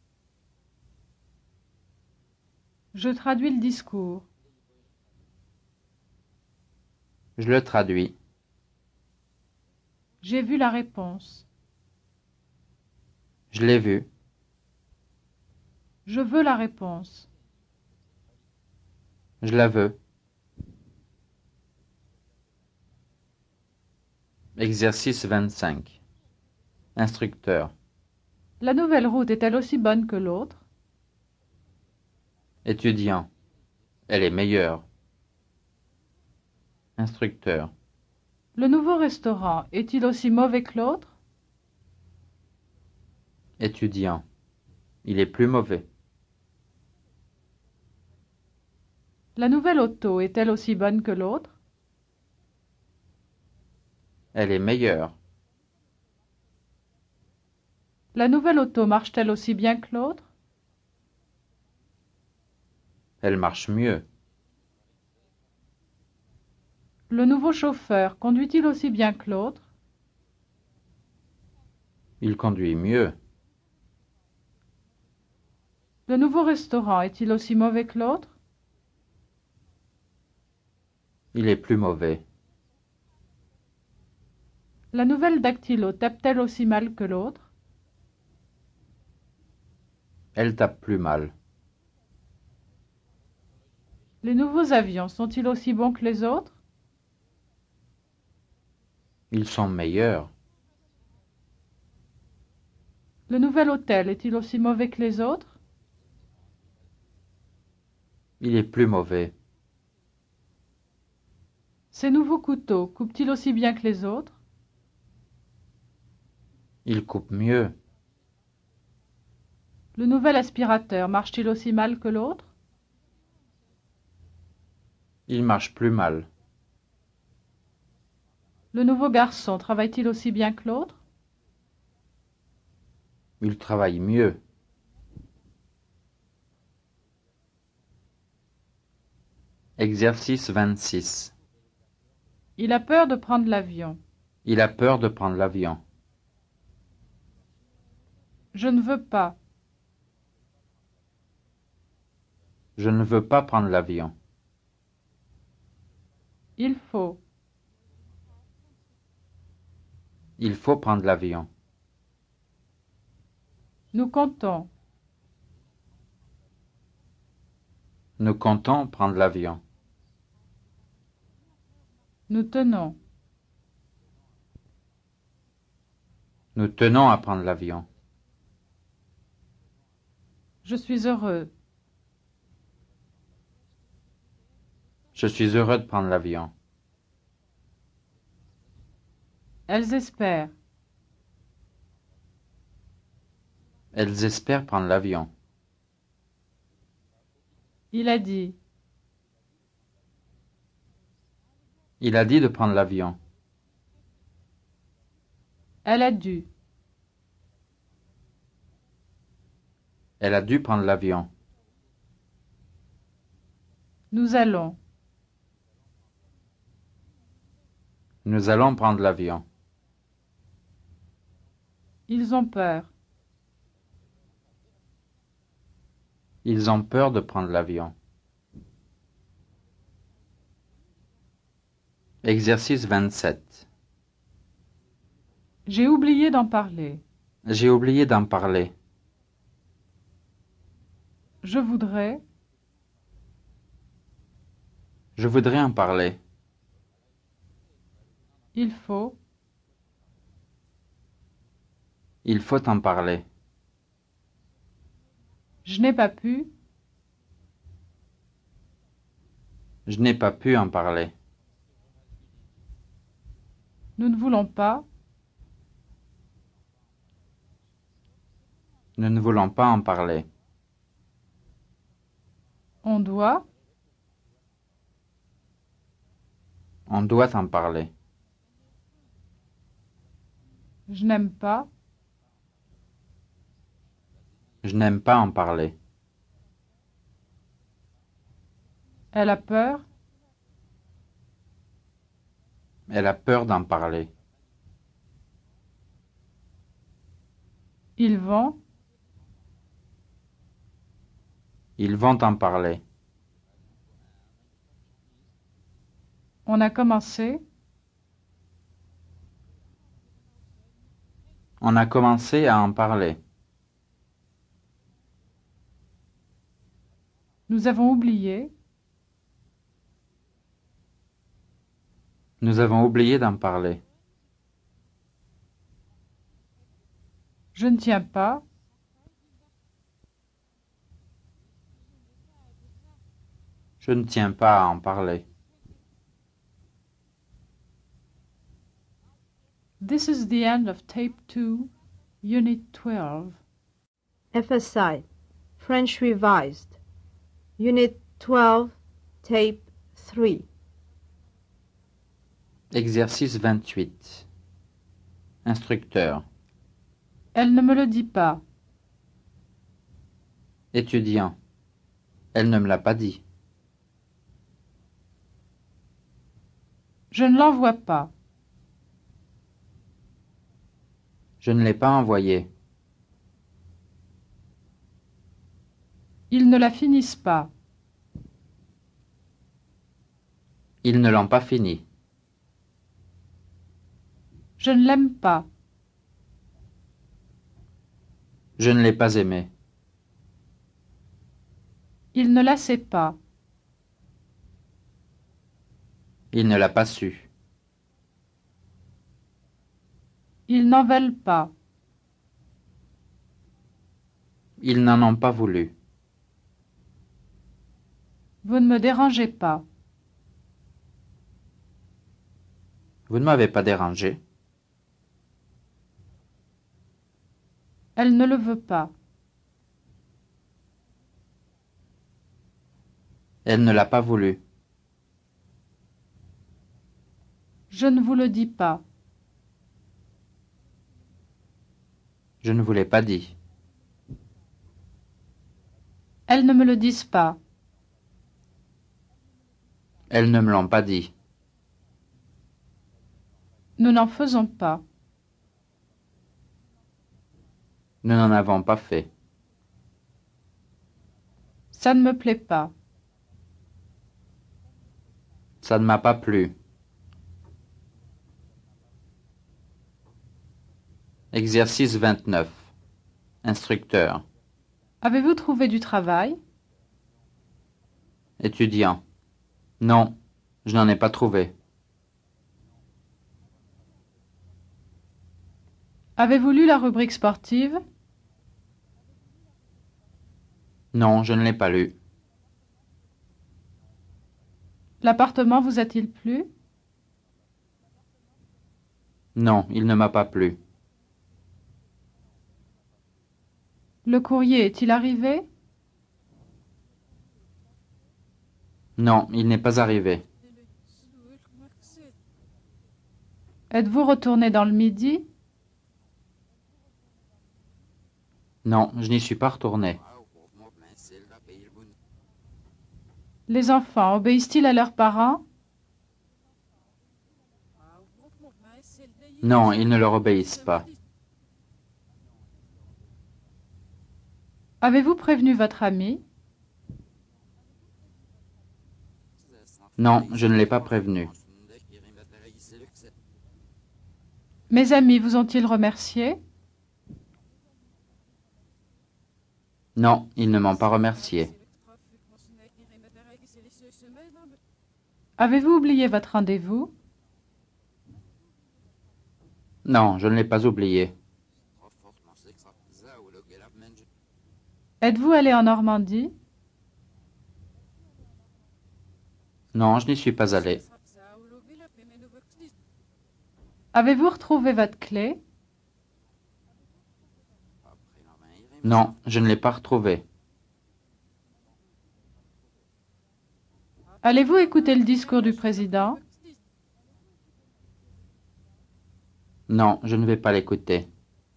Je traduis le discours. Je le traduis. J'ai vu la réponse. Je l'ai vu. Je veux la réponse. Je la veux. Exercice vingt-cinq. Instructeur. La nouvelle route est-elle aussi bonne que l'autre? Étudiant. Elle est meilleure. Instructeur. Le nouveau restaurant est-il aussi mauvais que l'autre? Étudiant. Il est plus mauvais. La nouvelle auto est-elle aussi bonne que l'autre? Elle est meilleure. La nouvelle auto marche-t-elle aussi bien que l'autre? Elle marche mieux. Le nouveau chauffeur conduit-il aussi bien que l'autre? Il conduit mieux. Le nouveau restaurant est-il aussi mauvais que l'autre? Il est plus mauvais. La nouvelle dactylo tape-t-elle aussi mal que l'autre? Elle tape plus mal. Les nouveaux avions sont-ils aussi bons que les autres? Ils sont meilleurs. Le nouvel hôtel est-il aussi mauvais que les autres? Il est plus mauvais. Ces nouveaux couteaux coupent-ils aussi bien que les autres? Il coupe mieux. Le nouvel aspirateur marche-t-il aussi mal que l'autre? Il marche plus mal. Le nouveau garçon travaille-t-il aussi bien que l'autre? Il travaille mieux. Exercice vingt-six. Il a peur de prendre l'avion. Il a peur de prendre l'avion. Je ne veux pas. Je ne veux pas prendre l'avion. Il faut. Il faut prendre l'avion. Nous comptons. Nous comptons prendre l'avion. Nous tenons. Nous tenons à prendre l'avion. Je suis heureux. Je suis heureux de prendre l'avion. Elles espèrent. Elles espèrent prendre l'avion. Il a dit. Il a dit de prendre l'avion. Elle a dû. Elle a dû prendre l'avion. Nous allons. Nous allons prendre l'avion. Ils ont peur. Ils ont peur de prendre l'avion. Exercice vingt-sept. J'ai oublié d'en parler. J'ai oublié d'en parler. Je voudrais. Je voudrais en parler. Il faut. Il faut en parler. Je n'ai pas pu. Je n'ai pas pu en parler. Nous ne voulons pas. Nous ne voulons pas en parler. On doit. On doit en parler. Je n'aime pas. Je n'aime pas en parler. Elle a peur. Elle a peur d'en parler. Ils vont. Ils vont en parler. On a commencé. On a commencé à en parler. Nous avons oublié. Nous avons oublié d'en parler. Je ne tiens pas. Je ne tiens pas à en parler. This is the end of Tape two, Unit twelve. F S I, French Revised, Unit twelve, Tape three. Exercice vingt-huit. Instructeur. Elle ne me le dit pas. Étudiant. Elle ne me l'a pas dit. Je ne l'envoie pas. Je ne l'ai pas envoyé. Ils ne la finissent pas. Ils ne l'ont pas fini. Je ne l'aime pas. Je ne l'ai pas aimé. Il ne la sait pas. Il ne l'a pas su. Ils n'en veulent pas. Ils n'en ont pas voulu. Vous ne me dérangez pas. Vous ne m'avez pas dérangé. Elle ne le veut pas. Elle ne l'a pas voulu. Je ne vous le dis pas. Je ne vous l'ai pas dit. Elles ne me le disent pas. Elles ne me l'ont pas dit. Nous n'en faisons pas. Nous n'en avons pas fait. Ça ne me plaît pas. Ça ne m'a pas plu. Exercice vingt-neuf. Instructeur. Avez-vous trouvé du travail? Étudiant. Non, je n'en ai pas trouvé. Avez-vous lu la rubrique sportive? Non, je ne l'ai pas lu. L'appartement vous a-t-il plu? Non, il ne m'a pas plu. Le courrier est-il arrivé? Non, il n'est pas arrivé. Êtes-vous retourné dans le midi? Non, je n'y suis pas retourné. Les enfants obéissent-ils à leurs parents? Non, ils ne leur obéissent pas. Avez-vous prévenu votre ami? Non, je ne l'ai pas prévenu. Mes amis vous ont-ils remercié? Non, ils ne m'ont pas remercié. Avez-vous oublié votre rendez-vous? Non, je ne l'ai pas oublié. Êtes-vous allé en Normandie? Non, je n'y suis pas allé. Avez-vous retrouvé votre clé? Non, je ne l'ai pas retrouvée. Allez-vous écouter le discours du président? Non, je ne vais pas l'écouter.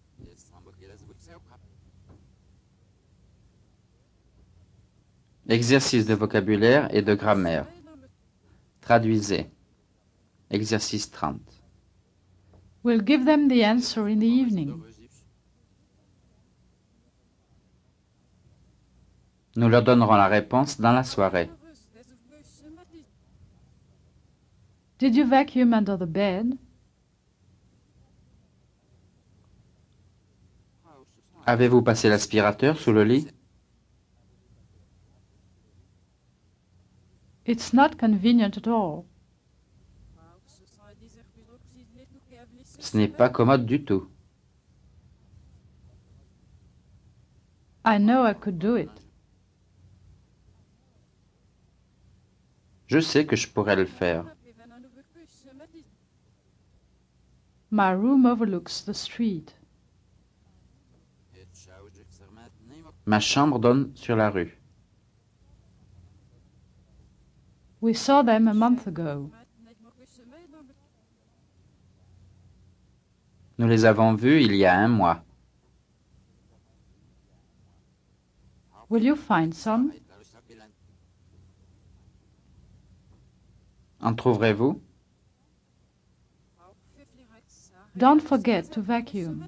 Exercice de vocabulaire et de grammaire. Traduisez. Exercice trente. We'll give them the answer in the evening. Nous leur donnerons la réponse dans la soirée. Did you vacuum under the bed? Avez-vous passé l'aspirateur sous le lit? It's not convenient at all. Ce n'est pas commode du tout. I know I could do it. Je sais que je pourrais le faire. My room overlooks the street. Ma chambre donne sur la rue. We saw them a month ago. Nous les avons vus il y a un mois. Will you find some? En trouverez-vous? Don't forget to vacuum.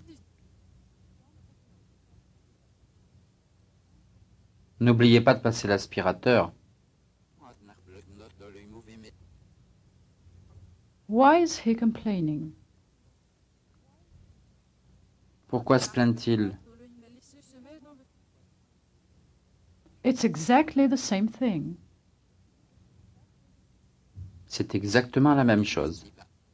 N'oubliez pas de passer l'aspirateur. Why is he complaining? Pourquoi se plaint-il? It's exactly the same thing. C'est exactement la même chose.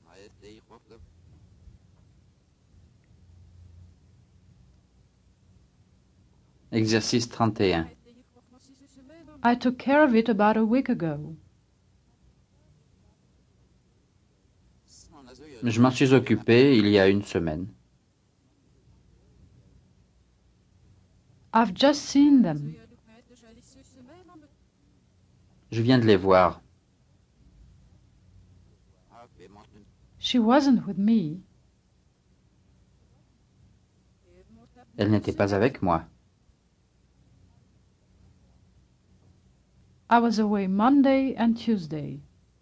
Exercice trente et un. I took care of it about a week ago. Je m'en suis occupé il y a une semaine. I've just seen them. Je viens de les voir. She wasn't with me. Elle n'était pas avec moi. I was away Monday and Tuesday.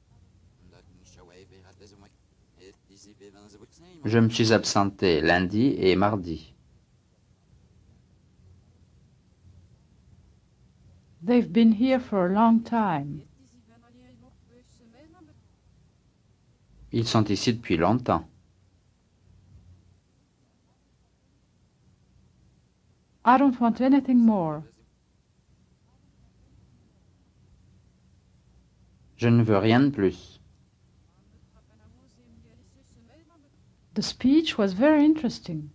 Je me suis absenté lundi et mardi. They've been here for a long time. Ils sont ici depuis longtemps. I don't want anything more. Je ne veux rien de plus. The speech was very interesting.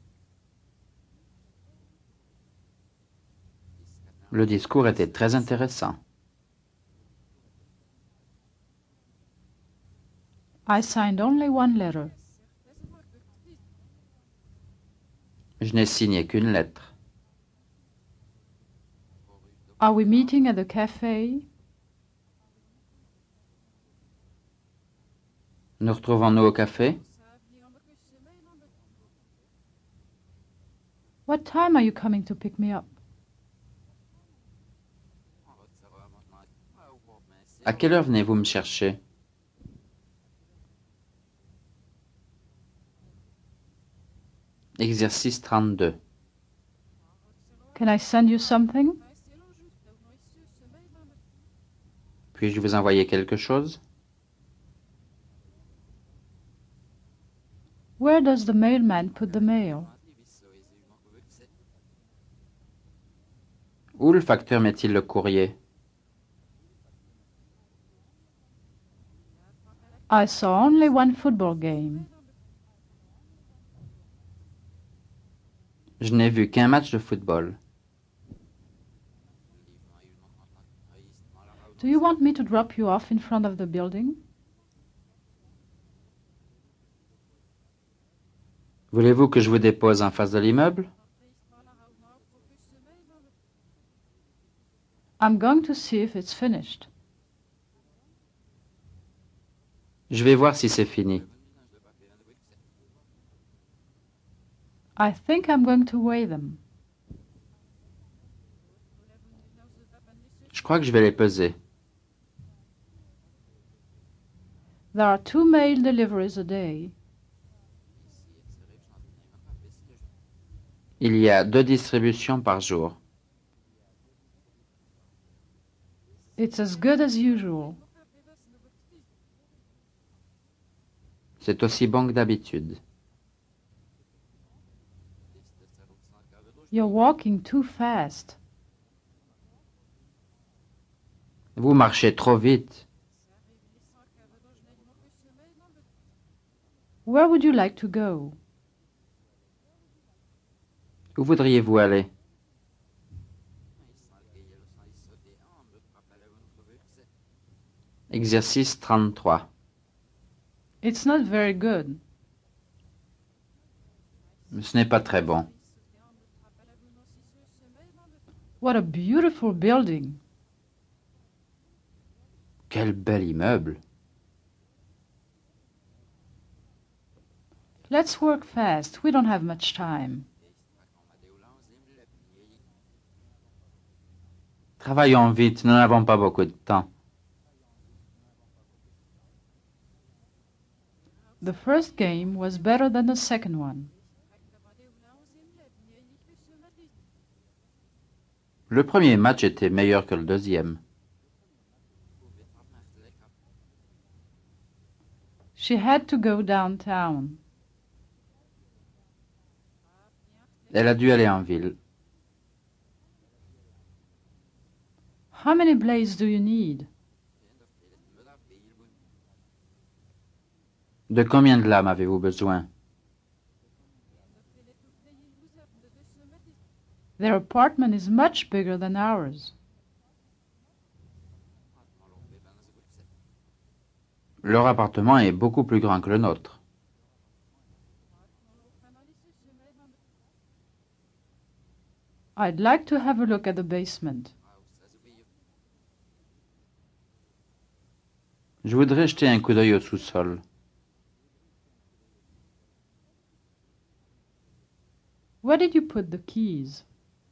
Le discours était très intéressant. I signed only one letter. Je n'ai signé qu'une lettre. Are we meeting at the cafe? Nous retrouvons-nous au café? What time are you coming to pick me up? À quelle heure venez-vous me chercher? Exercice trente-deux. Can I send you something? Puis-je vous envoyer quelque chose? Where does the mailman put the mail? Où le facteur met-il le courrier? I saw only one football game. Je n'ai vu qu'un match de football. Do you want me to drop you off in front of the building? Voulez-vous que je vous dépose en face de l'immeuble? I'm going to see if it's finished. Je vais voir si c'est fini. I think I'm going to weigh them. Je crois que je vais les peser. There are two mail deliveries a day. Il y a deux distributions par jour. It's as good as usual. C'est aussi bon que d'habitude. You're walking too fast. Vous marchez trop vite. Where would you like to go? Où voudriez-vous aller? Exercice trente-trois. It's not very good. Ce n'est pas très bon. What a beautiful building. Quel bel immeuble. Let's work fast. We don't have much time. Travaillons vite, nous n'avons pas beaucoup de temps. The first game was better than the second one. Le premier match était meilleur que le deuxième. She had to go downtown. Elle a dû aller en ville. How many blades do you need? De combien de lames avez-vous besoin? Their apartment is much bigger than ours. Leur appartement est beaucoup plus grand que le nôtre. I'd like to have a look at the basement. Je voudrais jeter un coup d'œil au sous-sol. Where did you put the keys?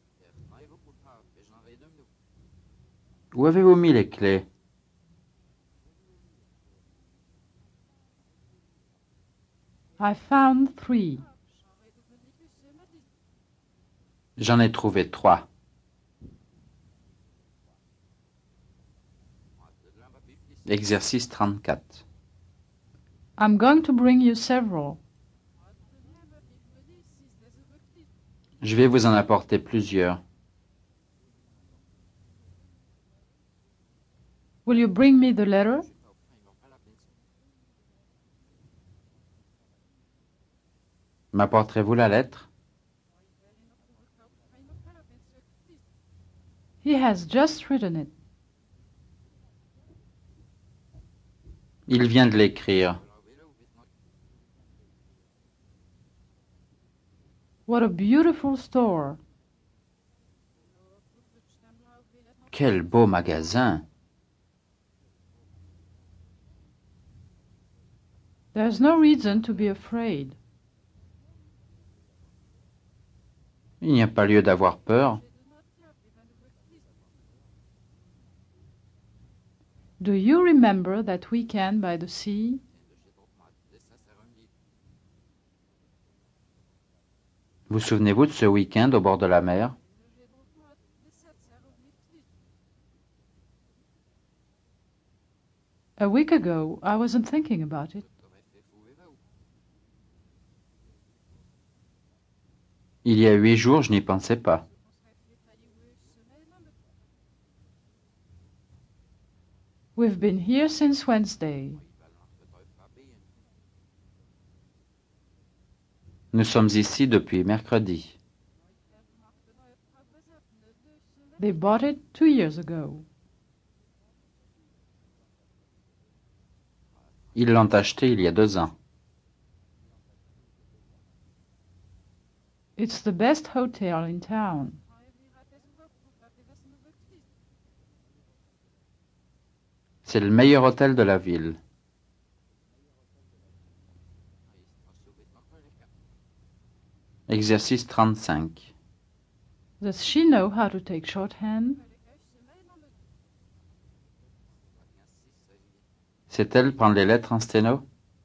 Où avez-vous mis les clés? I found three. J'en ai trouvé trois. Exercice trente-quatre. I'm going to bring you several. Je vais vous en apporter plusieurs. Will you bring me the letter? M'apporterez-vous la lettre? He has just written it. Il vient de l'écrire. What a beautiful store. Quel beau magasin! There's no reason to be afraid. Il n'y a pas lieu d'avoir peur. Do you remember that weekend by the sea? Vous souvenez-vous de ce week-end au bord de la mer? A week ago, I wasn't thinking about it. Il y a huit jours, je n'y pensais pas. We've been here since Wednesday. Nous sommes ici depuis mercredi. They bought it two years ago. Ils l'ont acheté il y a deux ans. It's the best hotel in town. C'est le meilleur hôtel de la ville. Exercice trente-cinq. Does she know how to take shorthand? Sait-elle prendre les lettres en sténo?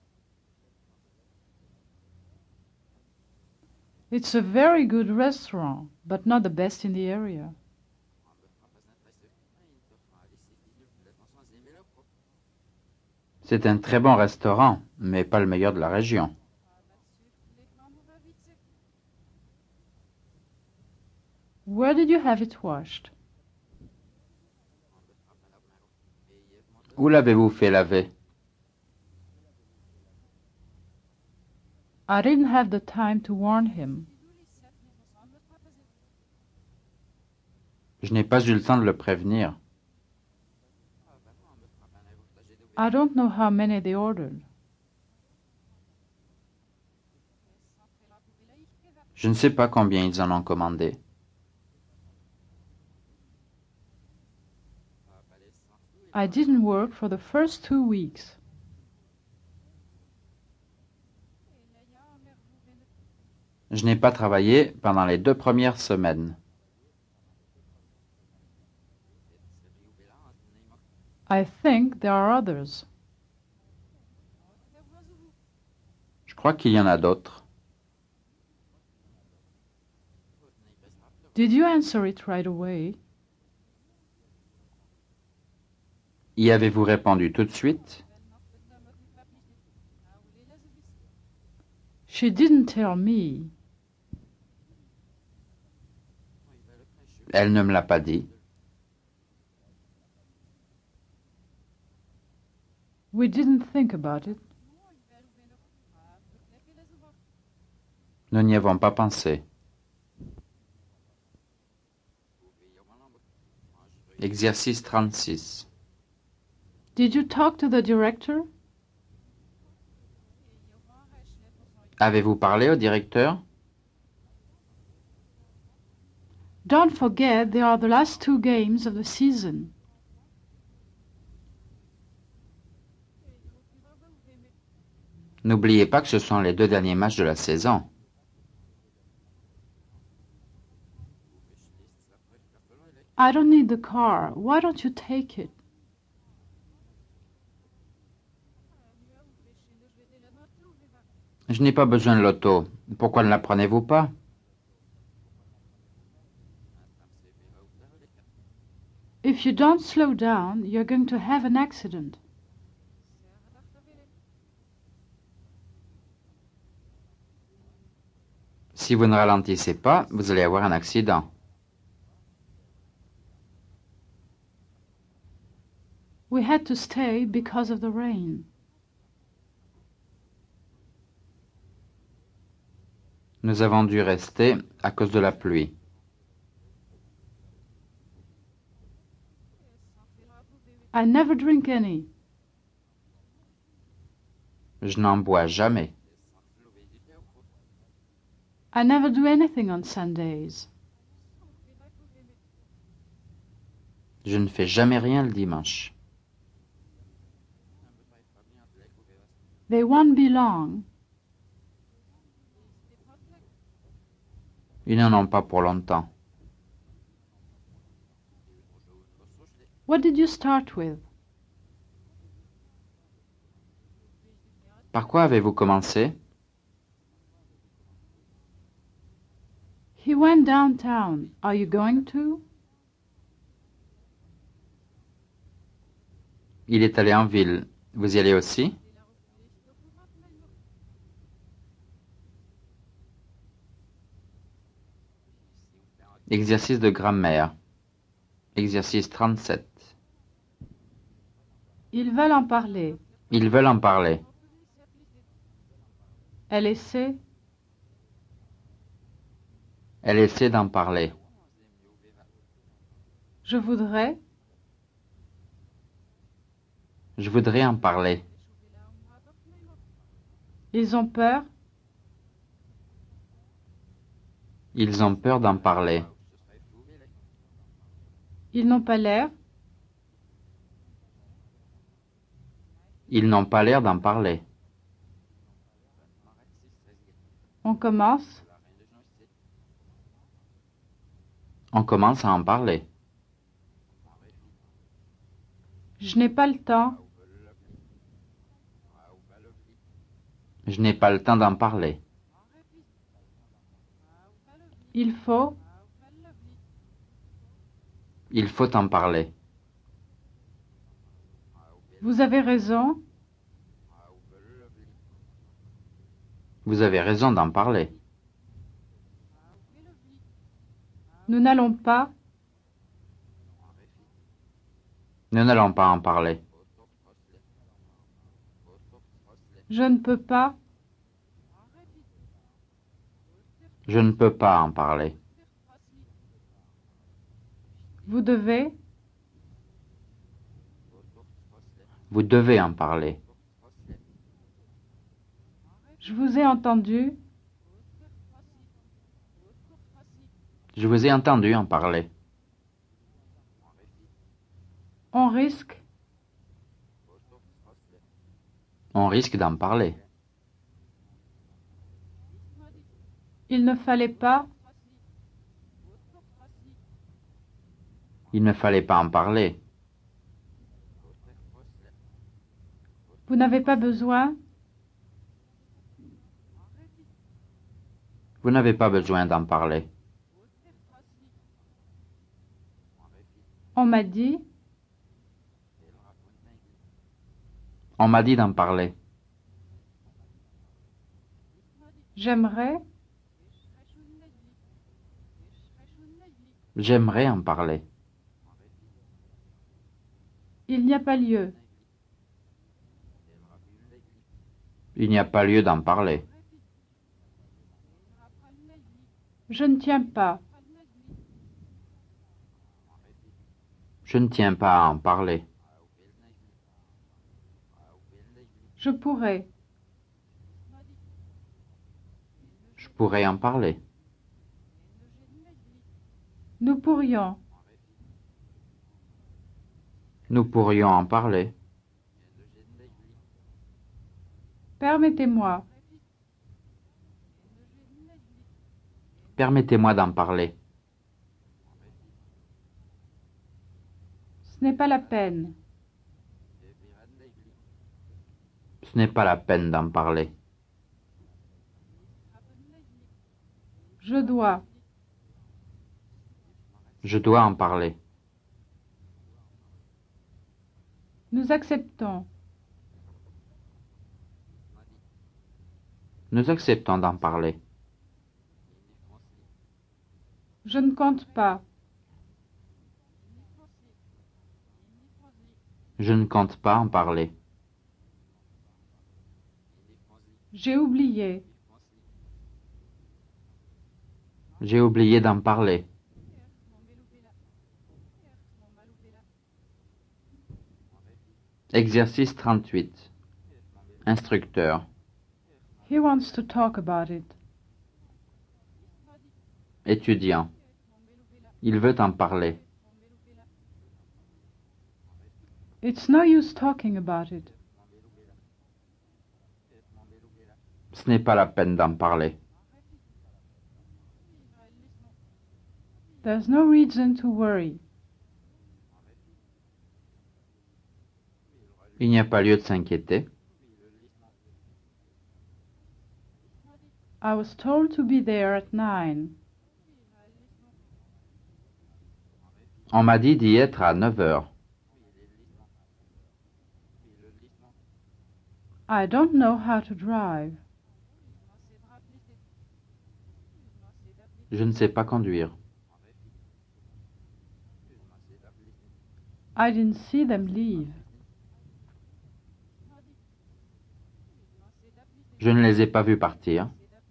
It's a very good restaurant, but not the best in the area. C'est un très bon restaurant, mais pas le meilleur de la région. Where did you have it washed? Où l'avez-vous fait laver? I didn't have the time to warn him. Je n'ai pas eu le temps de le prévenir. I don't know how many they ordered. Je ne sais pas combien ils en ont commandé. I didn't work for the first two weeks. Je n'ai pas travaillé pendant les deux premières semaines. I think there are others. Je crois qu'il y en a d'autres. Did you answer it right away? Y avez-vous répondu tout de suite? She didn't tell me. Elle ne me l'a pas dit. We didn't think about it. Nous n'y avons pas pensé. Exercice trente-six. Did you talk to the director? Avez-vous parlé au directeur? Don't forget they are the last two games of the season. N'oubliez pas que ce sont les deux derniers matchs de la saison. I don't need the car. Why don't you take it? Je n'ai pas besoin de l'auto. Pourquoi ne la prenez-vous pas? If you don't slow down, you're going to have an accident. Si vous ne ralentissez pas, vous allez avoir un accident. We had to stay because of the rain. Nous avons dû rester à cause de la pluie. I never drink any. Je n'en bois jamais. I never do anything on Sundays. Je ne fais jamais rien le dimanche. They won't be long. Ils n'en ont pas pour longtemps. What did you start with? Par quoi avez-vous commencé? He went downtown. Are you going to? Il est allé en ville. Vous y allez aussi? Exercice de grammaire. Exercice trente-sept. Ils veulent en parler. Ils veulent en parler. Elle essaie. Elle essaie d'en parler. Je voudrais. Je voudrais en parler. Ils ont peur. Ils ont peur d'en parler. Ils n'ont pas l'air. Ils n'ont pas l'air d'en parler. On commence. On commence à en parler. Je n'ai pas le temps. Je n'ai pas le temps d'en parler. Il faut. Il faut en parler. Vous avez raison. Vous avez raison d'en parler. Nous n'allons pas. Nous n'allons pas en parler. Je ne peux pas. Je ne peux pas en parler. Vous devez. Vous devez en parler. Je vous ai entendu. Je vous ai entendu en parler. On risque. On risque d'en parler. Il ne fallait pas. Il ne fallait pas en parler. Vous n'avez pas besoin. Vous n'avez pas besoin d'en parler. On m'a dit. On m'a dit d'en parler. J'aimerais. J'aimerais en parler. Il n'y a pas lieu. Il n'y a pas lieu d'en parler. Je ne tiens pas. Je ne tiens pas à en parler. Je pourrais. Je pourrais en parler. Nous pourrions. Nous pourrions en parler. Permettez-moi. Permettez-moi d'en parler. Ce n'est pas la peine. Ce n'est pas la peine d'en parler. Je dois. Je dois en parler. Nous acceptons. Nous acceptons d'en parler. Je ne compte pas. Je ne compte pas en parler. J'ai oublié. J'ai oublié d'en parler. Exercice trente-huit. Instructeur. He wants to talk about it. Étudiant. Il veut en parler. It's no use talking about it. Ce n'est pas la peine d'en parler. There's no reason to worry. Il n'y a pas lieu de s'inquiéter. I was told to be there at nine. On m'a dit d'y être à neuf heures. I don't know how to drive. Je ne sais pas conduire. I didn't see them leave. Je ne les ai pas vus partir.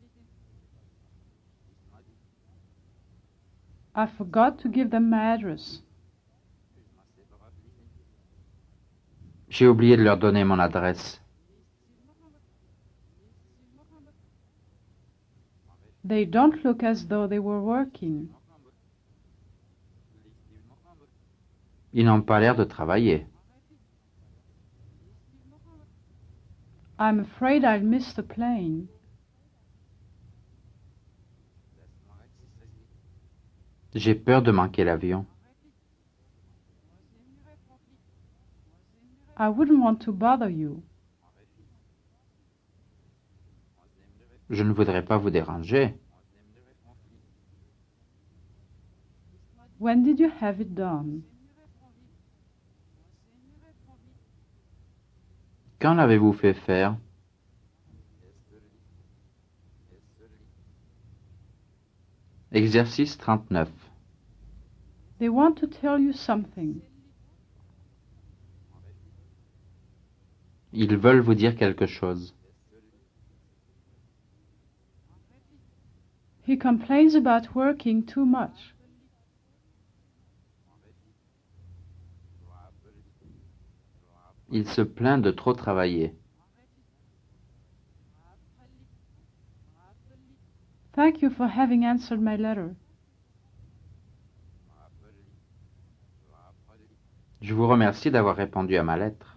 I forgot to give them my address. J'ai oublié de leur donner mon adresse. They don't look as though they were working. Ils n'ont pas l'air de travailler. I'm afraid I'll miss the plane. J'ai peur de manquer l'avion. I wouldn't want to bother you. Je ne voudrais pas vous déranger. When did you have it done? Quand l'avez-vous fait faire? Exercice trente-neuf. They want to tell you something. Ils veulent vous dire quelque chose. He complains about working too much. Il se plaint de trop travailler. Thank you for having answered my letter. Je vous remercie d'avoir répondu à ma lettre.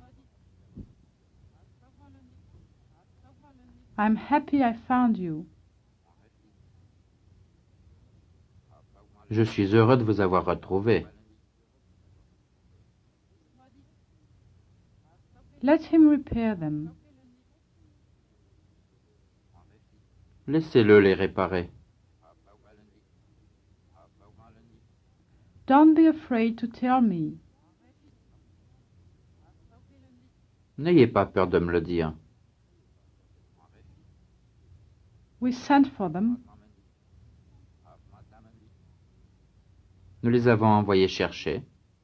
I'm happy I found you. Je suis heureux de vous avoir retrouvé. Let him repair them. Laissez-le les réparer. Don't be afraid to tell me. N'ayez pas peur de me le dire. We sent for them. Nous les avons envoyés chercher.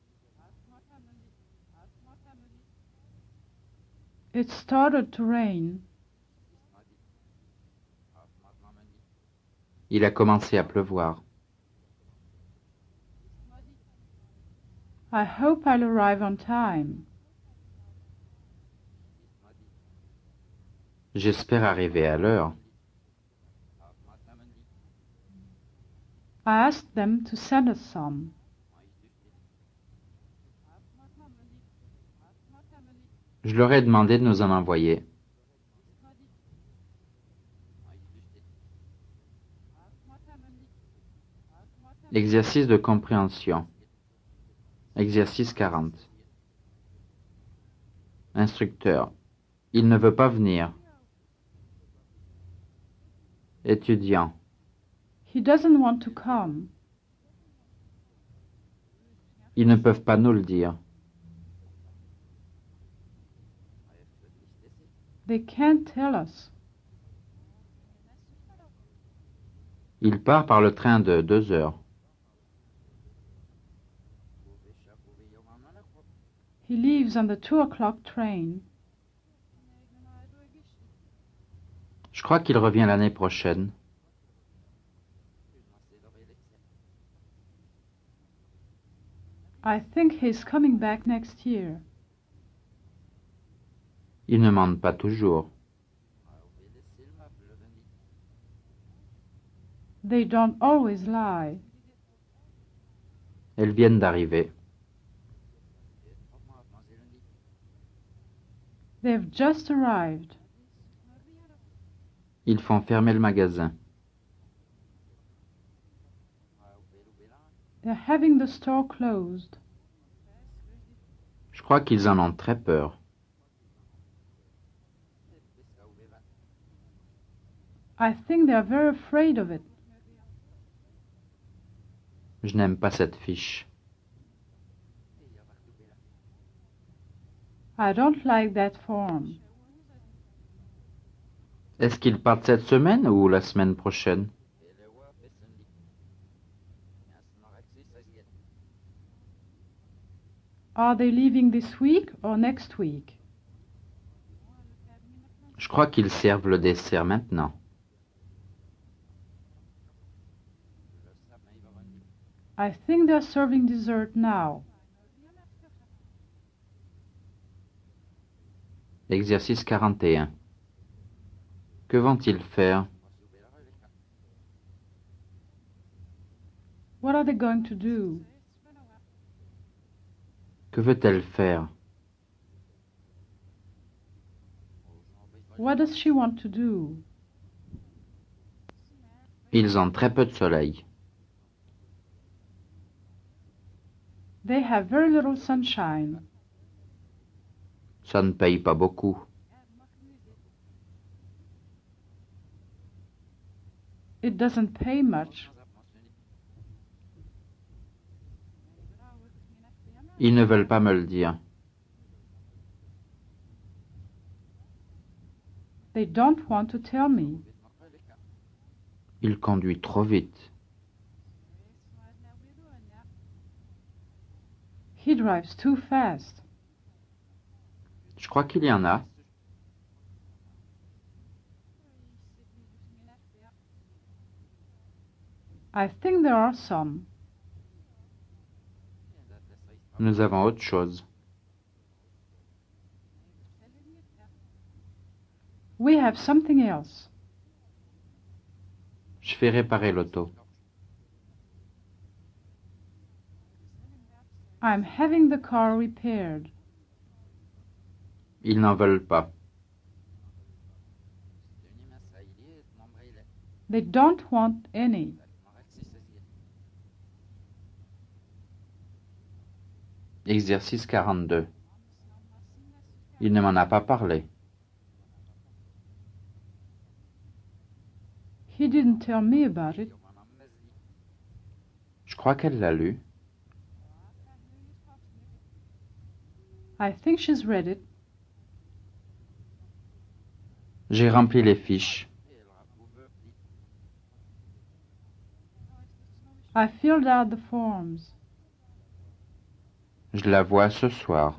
It started to rain. Il a commencé à pleuvoir. I hope I'll arrive on time. J'espère arriver à l'heure. I asked them to send us some. Je leur ai demandé de nous en envoyer. Exercice de compréhension. Exercice quarante. Instructeur. Il ne veut pas venir. Étudiant. He doesn't want to come. Ils ne peuvent pas nous le dire. They can't tell us. Il part par le train de deux heures. He leaves on the two o'clock train. Je crois qu'il revient l'année prochaine. I think he's coming back next year. Ils ne mentent pas toujours. They don't always lie. Elles viennent d'arriver. They've just arrived. Ils font fermer le magasin. They're having the store closed. Je crois qu'ils en ont très peur. I think they're very afraid of it. Je n'aime pas cette fiche. I don't like that form. Est-ce qu'ils partent cette semaine ou la semaine prochaine? Are they leaving this week or next week? Je crois qu'ils servent le dessert maintenant. I think they're serving dessert now. Exercice quarante et un. Que vont-ils faire? What are they going to do? Que veut-elle faire? What does she want to do? Ils ont très peu de soleil. They have very little sunshine. Ça ne paye pas beaucoup. It doesn't pay much. Ils ne veulent pas me le dire. They don't want to tell me. Il conduit trop vite. He drives too fast. Je crois qu'il y en a. I think there are some. Nous avons autre chose. We have something else. Je fais réparer l'auto. I'm having the car repaired. Ils n'en veulent pas. They don't want any. Exercice quarante-deux. Il ne m'en a pas parlé. He didn't tell me about it. Je crois qu'elle l'a lu. I think she's read it. J'ai rempli les fiches. I filled out the forms. Je la vois ce soir.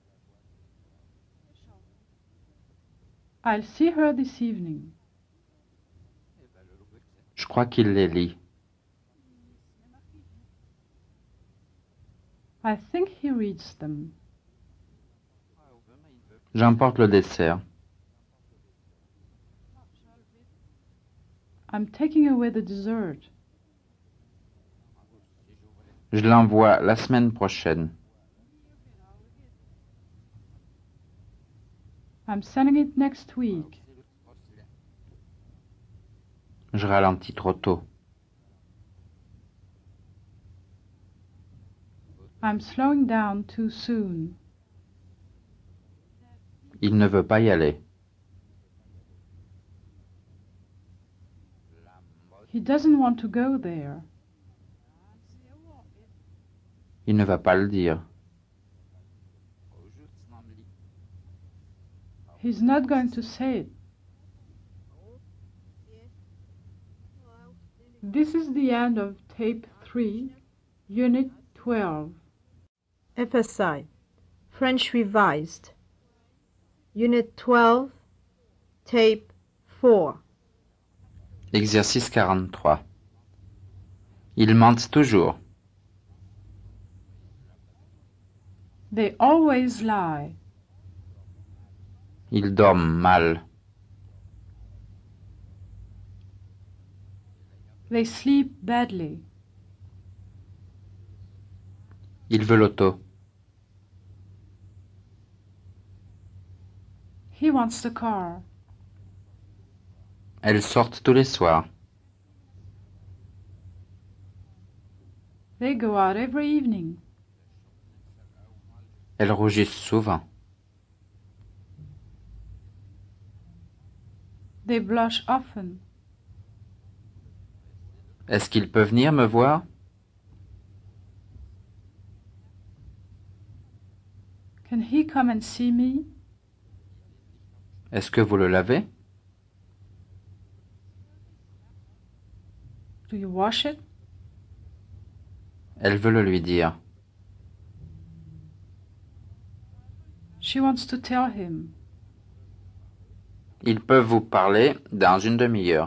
I'll see her this evening. Je crois qu'il les lit. I think he reads them. J'emporte le dessert. I'm taking away the dessert. Je l'envoie la semaine prochaine. I'm sending it next week. Je ralentis trop tôt. I'm slowing down too soon. Il ne veut pas y aller. He doesn't want to go there. Il ne va pas le dire. He's not going to say it. This is the end of tape three, unit twelve. F S I. French Revised, Unit twelve, Tape four. Exercice quarante-trois. Ils mentent toujours. They always lie. Ils dorment mal. They sleep badly. Il veut l'auto. He wants the car. Elles sortent tous les soirs. They go out every evening. Elles rougissent souvent. They blush often. Est-ce qu'il peut venir me voir? Can he come and see me? Est-ce que vous le lavez? Do you wash it? Elle veut le lui dire. She wants to tell him. Ils peuvent vous parler dans une demi-heure.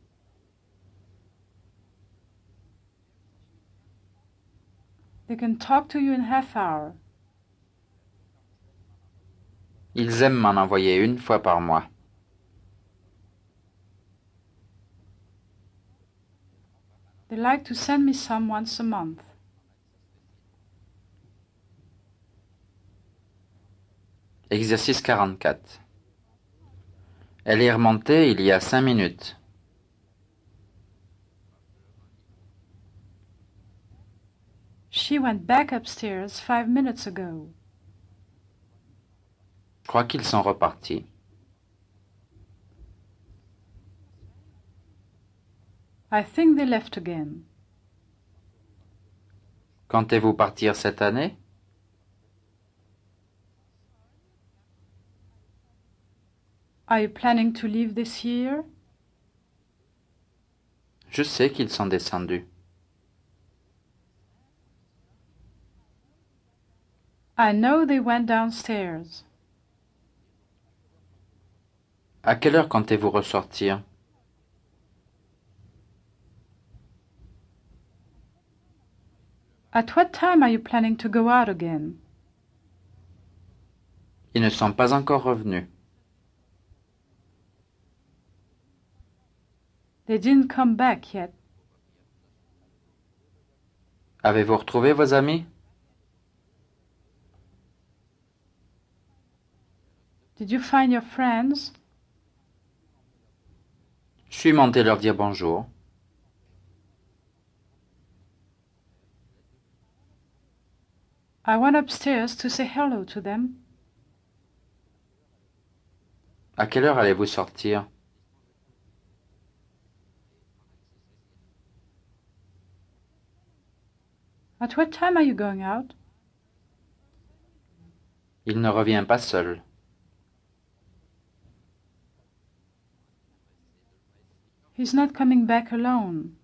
They can talk to you in half hour. Ils aiment m'en envoyer une fois par mois. They like to send me some once a month. Exercice quarante-quatre. Elle est remontée il y a cinq minutes. She went back upstairs five minutes ago. Je crois qu'ils sont repartis. I think they left again. Comptez-vous partir cette année? Are you planning to leave this year? Je sais qu'ils sont descendus. I know they went downstairs. À quelle heure comptez-vous ressortir? At what time are you planning to go out again? Ils ne sont pas encore revenus. They didn't come back yet. Avez-vous retrouvé vos amis? Did you find your friends? Je suis monté leur dire bonjour. I went upstairs to say hello to them. À quelle heure allez-vous sortir? At what time are you going out? Il ne revient pas seul. He's not coming back alone.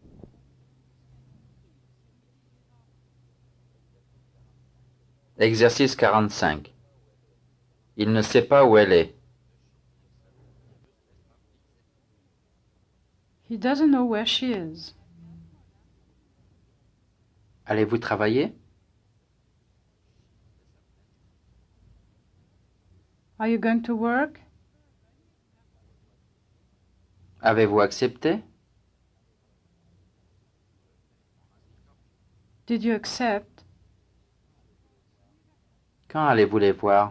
Exercice quarante-cinq. Il ne sait pas où elle est. He doesn't know where she is. Allez-vous travailler? Are you going to work? Avez-vous accepté? Did you accept? Quand allez-vous les voir?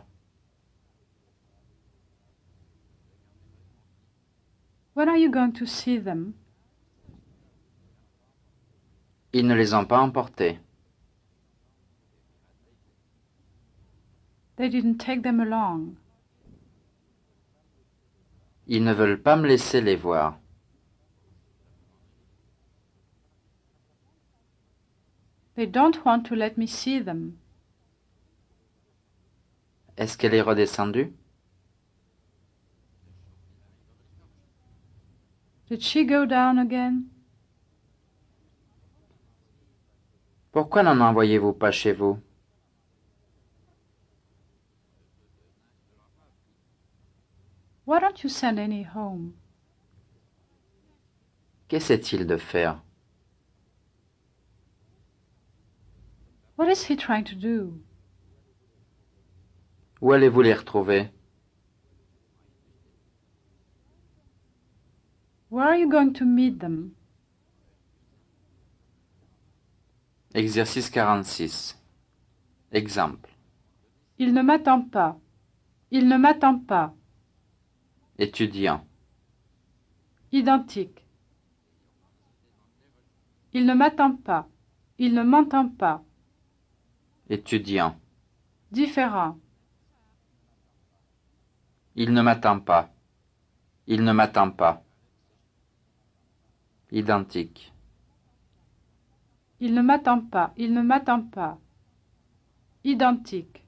When are you going to see them? Ils ne les ont pas emportés. They didn't take them along. Ils ne veulent pas me laisser les voir. They don't want to let me see them. Est-ce qu'elle est redescendue? Did she go down again? Pourquoi n'en envoyez-vous pas chez vous? don't you send any home? Qu'essaie-t-il de faire? What is he trying to do? Où allez-vous les retrouver? Where are you going to meet them? Exercice quarante-six. Exemple. Il ne m'attend pas. Il ne m'attend pas. Étudiant. Identique. Il ne m'attend pas. Il ne m'entend pas. Étudiant. Différent. Il ne m'attend pas. Il ne m'attend pas. Identique. Il ne m'attend pas. Il ne m'attend pas. Identique.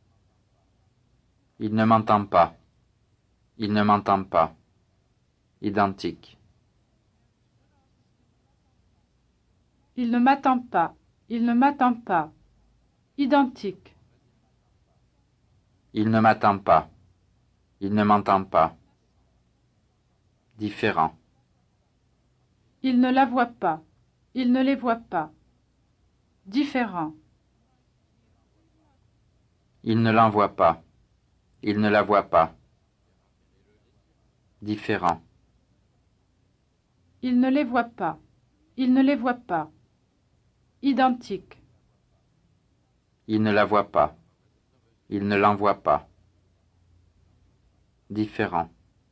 Il ne m'entend pas. Il ne m'entend pas. Identique. Il ne m'attend pas. Il ne m'attend pas. Identique. Il ne m'attend pas. Il ne m'entend pas. Différent. Il ne la voit pas. Il ne les voit pas. Différent. Il ne l'envoie pas. Il ne la voit pas. Différent. Il ne les voit pas. Il ne les voit pas. Identique. Il ne la voit pas. Il ne l'envoie pas. Différent.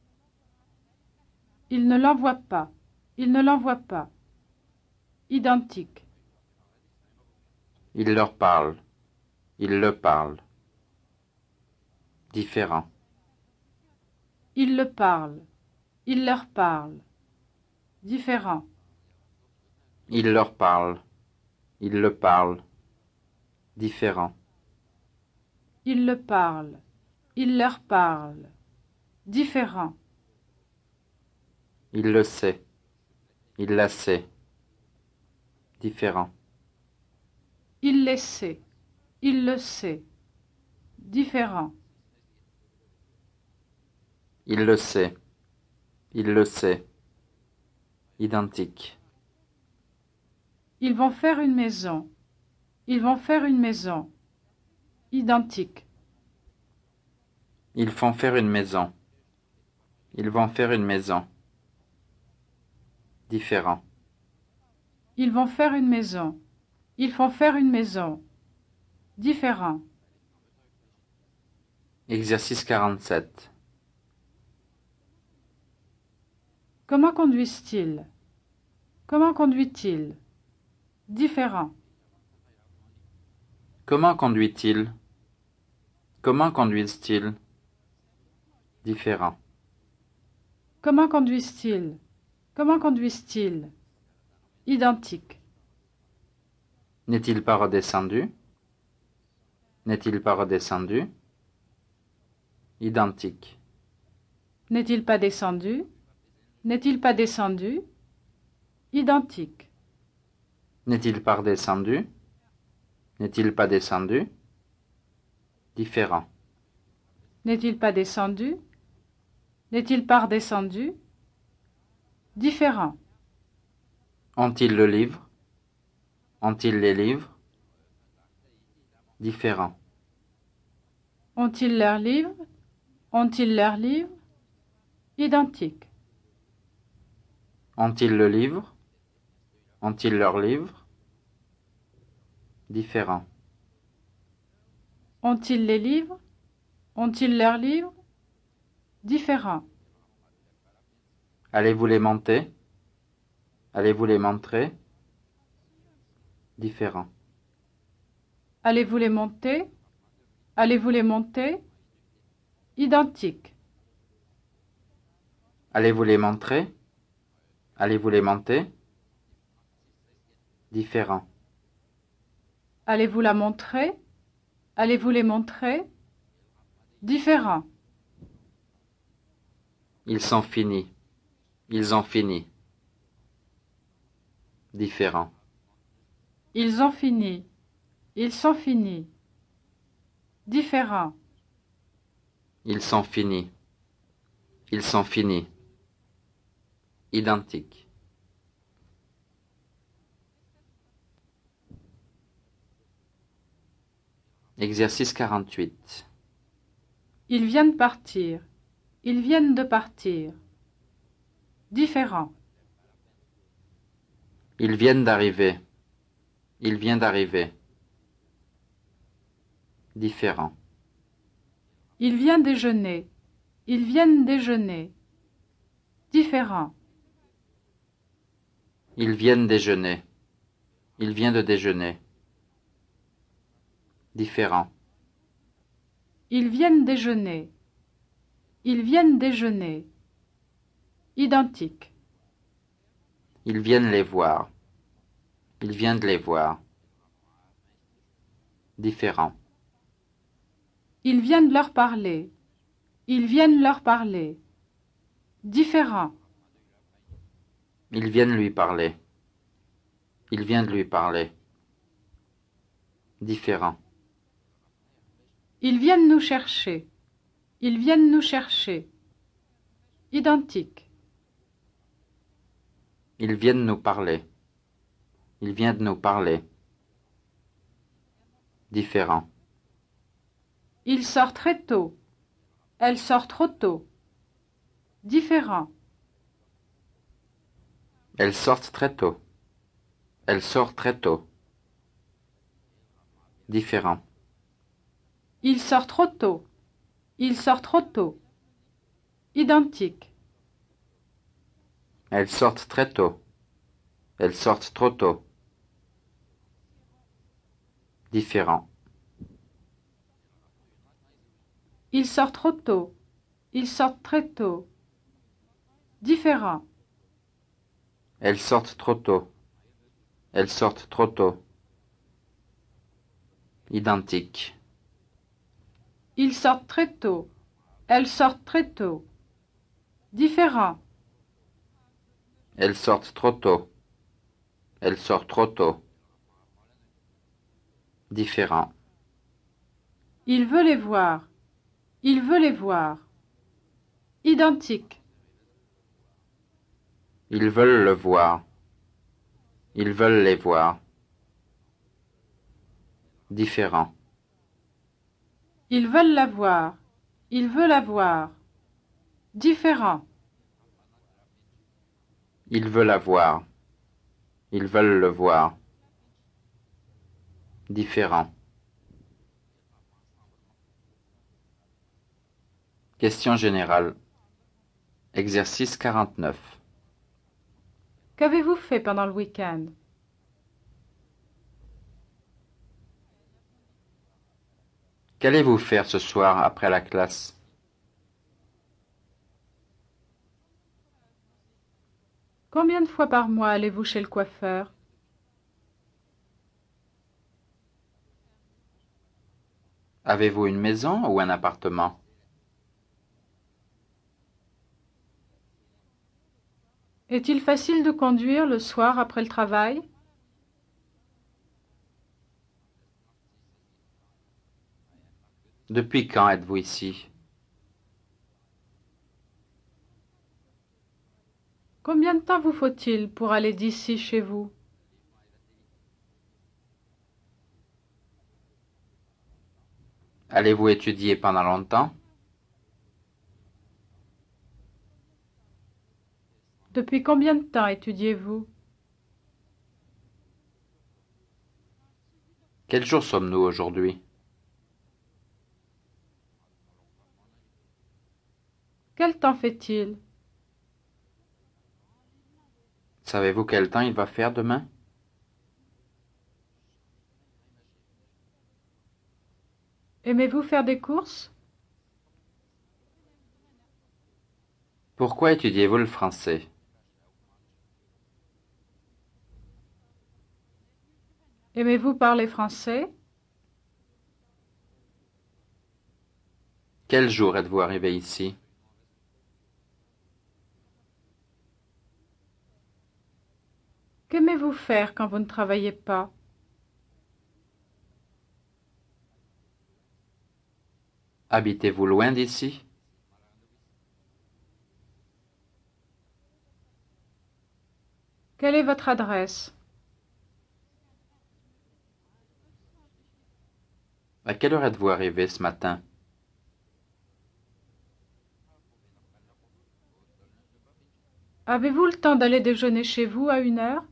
Il ne l'envoie pas. Il ne l'envoie pas. Identique. Il leur parle. Il le parle. Différent. Il le parle. Il leur parle. Différent. Il leur parle. Il le parle. Différent. Il le parle. Il leur parle. Différent. Il le sait. Il la sait. Différent. Il les sait. Il le sait. Différent. Il le sait. Il le sait. Identique. Ils vont faire une maison. Ils vont faire une maison. Identique. Ils font faire une maison. Ils vont faire une maison. Différent. Ils vont faire une maison. Ils font faire une maison. Différent. Exercice quarante-sept. Comment conduisent-ils? Comment conduit-il? Différent. Comment conduit-il? Comment conduisent-ils? Différent. Comment conduisent-ils? Comment conduisent-ils? Identique. N'est-il pas redescendu? N'est-il pas redescendu? Identique. N'est-il pas descendu? N'est-il pas descendu? Identique. N'est-il pas redescendu? N'est-il pas descendu? Différent. N'est-il pas descendu? N'est-il pas redescendu? Différent. Ont-ils le livre? Ont-ils les livres? Différent. Ont-ils leurs livres? Ont-ils leurs livres? Identique. Ont-ils le livre? Ont-ils leur livre? Différent. Ont-ils les livres? Ont-ils leurs livres? Différent. Allez-vous les monter? Allez-vous les montrer? Différent. Allez-vous les monter? Allez-vous les monter? Identique. Allez-vous les montrer? Allez-vous les monter? Différent. Allez-vous la montrer? Allez-vous les montrer? Différent. Ils sont finis. Ils ont fini. Différent. Ils ont fini. Ils sont finis. Différent. Ils sont finis. Ils sont finis. Identique. Exercice quarante-huit. Ils viennent partir. Ils viennent de partir. Différent. Ils viennent d'arriver. Il vient d'arriver. Différent. Il vient déjeuner. Ils viennent déjeuner. Différent. Ils viennent déjeuner. Il vient de déjeuner. Différent. Ils viennent déjeuner. Ils viennent déjeuner. Identique. Ils viennent les voir. Il vient de les voir. Différent. Ils viennent leur parler. Ils viennent leur parler. Différent. Ils viennent lui parler. Il vient de lui parler. Différent. Ils viennent nous chercher. Ils viennent nous chercher. Identique. Ils viennent nous parler. Il vient de nous parler. Différent. Il sort très tôt. Elle sort trop tôt. Différent. Elles sortent très tôt. Elle sort très tôt. Différent. Il sort trop tôt. Il sort trop tôt. Identique. Elles sortent très tôt. Elles sortent trop tôt. Différent. Il sort trop tôt. Il sort très tôt. Différent. Elles sortent trop tôt. Elles sortent trop tôt. Identique. Ils sortent très tôt. Elles sortent très tôt. Différent. Elles sortent trop tôt. Elles sortent trop tôt. Différent. Il veut les voir. Il veut les voir. Identique. Ils veulent le voir. Ils veulent les voir. Différent. Ils veulent la voir. Il veut la voir. Différent. Il veut la voir. Ils veulent le voir. Différent. Question générale. Exercice quarante-neuf. Qu'avez-vous fait pendant le week-end? Qu'allez-vous faire ce soir après la classe? Combien de fois par mois allez-vous chez le coiffeur? Avez-vous une maison ou un appartement? Est-il facile de conduire le soir après le travail? Depuis quand êtes-vous ici? Combien de temps vous faut-il pour aller d'ici chez vous? Allez-vous étudier pendant longtemps? Depuis combien de temps étudiez-vous? Quel jour sommes-nous aujourd'hui? Quel temps fait-il? Savez-vous quel temps il va faire demain? Aimez-vous faire des courses? Pourquoi étudiez-vous le français? Aimez-vous parler français? Quel jour êtes-vous arrivé ici? Qu'aimez-vous faire quand vous ne travaillez pas? Habitez-vous loin d'ici? Quelle est votre adresse? À quelle heure êtes-vous arrivé ce matin? Avez-vous le temps d'aller déjeuner chez vous à une heure?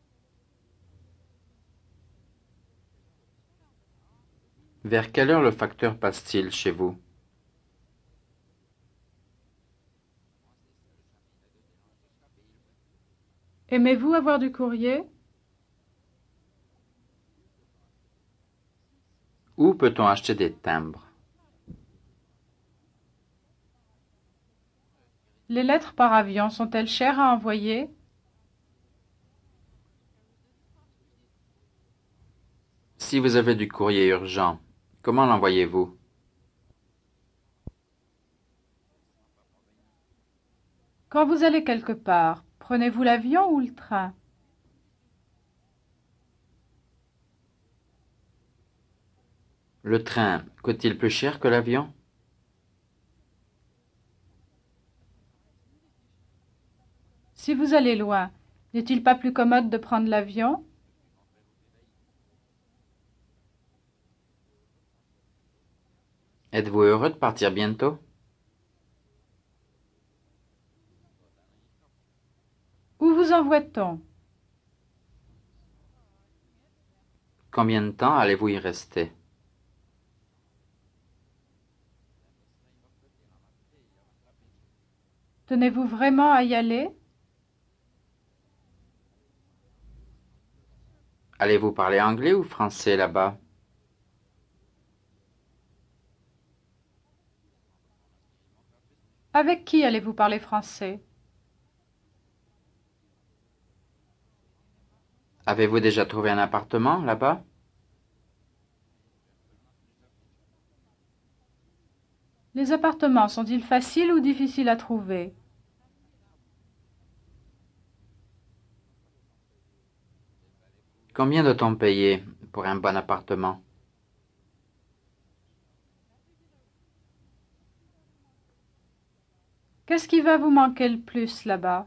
Vers quelle heure le facteur passe-t-il chez vous? Aimez-vous avoir du courrier? Où peut-on acheter des timbres? Les lettres par avion sont-elles chères à envoyer? Si vous avez du courrier urgent, comment l'envoyez-vous? Quand vous allez quelque part, prenez-vous l'avion ou le train? Le train coûte-t-il plus cher que l'avion? Si vous allez loin, n'est-il pas plus commode de prendre l'avion? Êtes-vous heureux de partir bientôt? Où vous envoie-t-on? Combien de temps allez-vous y rester? Tenez-vous vraiment à y aller? Allez-vous parler anglais ou français là-bas? Avec qui allez-vous parler français? Avez-vous déjà trouvé un appartement là-bas? Les appartements sont-ils faciles ou difficiles à trouver? Combien doit-on payer pour un bon appartement? Qu'est-ce qui va vous manquer le plus là-bas?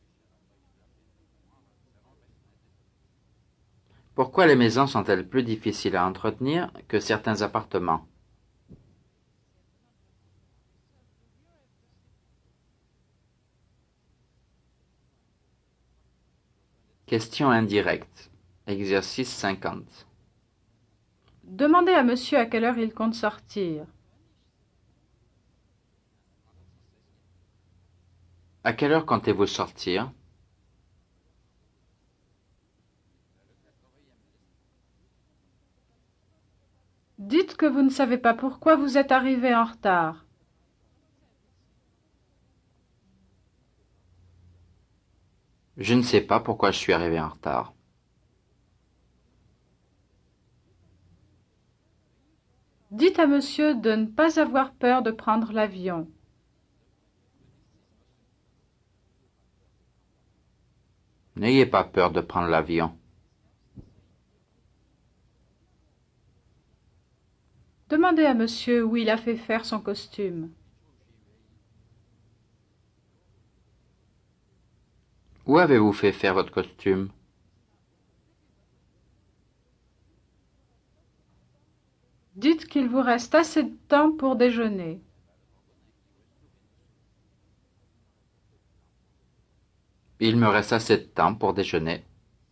Pourquoi les maisons sont-elles plus difficiles à entretenir que certains appartements? Question indirecte. Exercice cinquante. Demandez à monsieur à quelle heure il compte sortir. À quelle heure comptez-vous sortir? Dites que vous ne savez pas pourquoi vous êtes arrivé en retard. Je ne sais pas pourquoi je suis arrivé en retard. Dites à monsieur de ne pas avoir peur de prendre l'avion. N'ayez pas peur de prendre l'avion. Demandez à monsieur où il a fait faire son costume. Où avez-vous fait faire votre costume? Dites qu'il vous reste assez de temps pour déjeuner. Il me reste assez de temps pour déjeuner.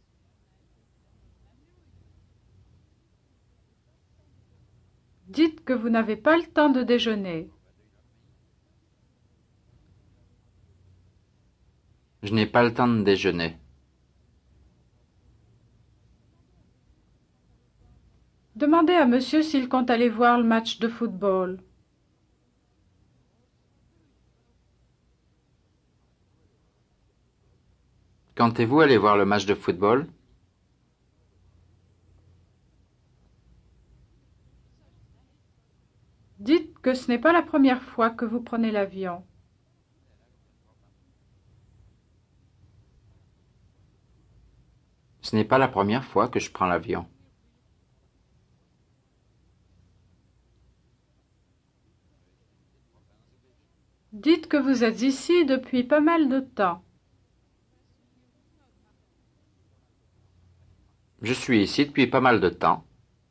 Dites que vous n'avez pas le temps de déjeuner. Je n'ai pas le temps de déjeuner. Demandez à monsieur s'il compte aller voir le match de football. Comptez-vous aller voir le match de football? Dites que ce n'est pas la première fois que vous prenez l'avion. Ce n'est pas la première fois que je prends l'avion. Dites que vous êtes ici depuis pas mal de temps. Je suis ici depuis pas mal de temps.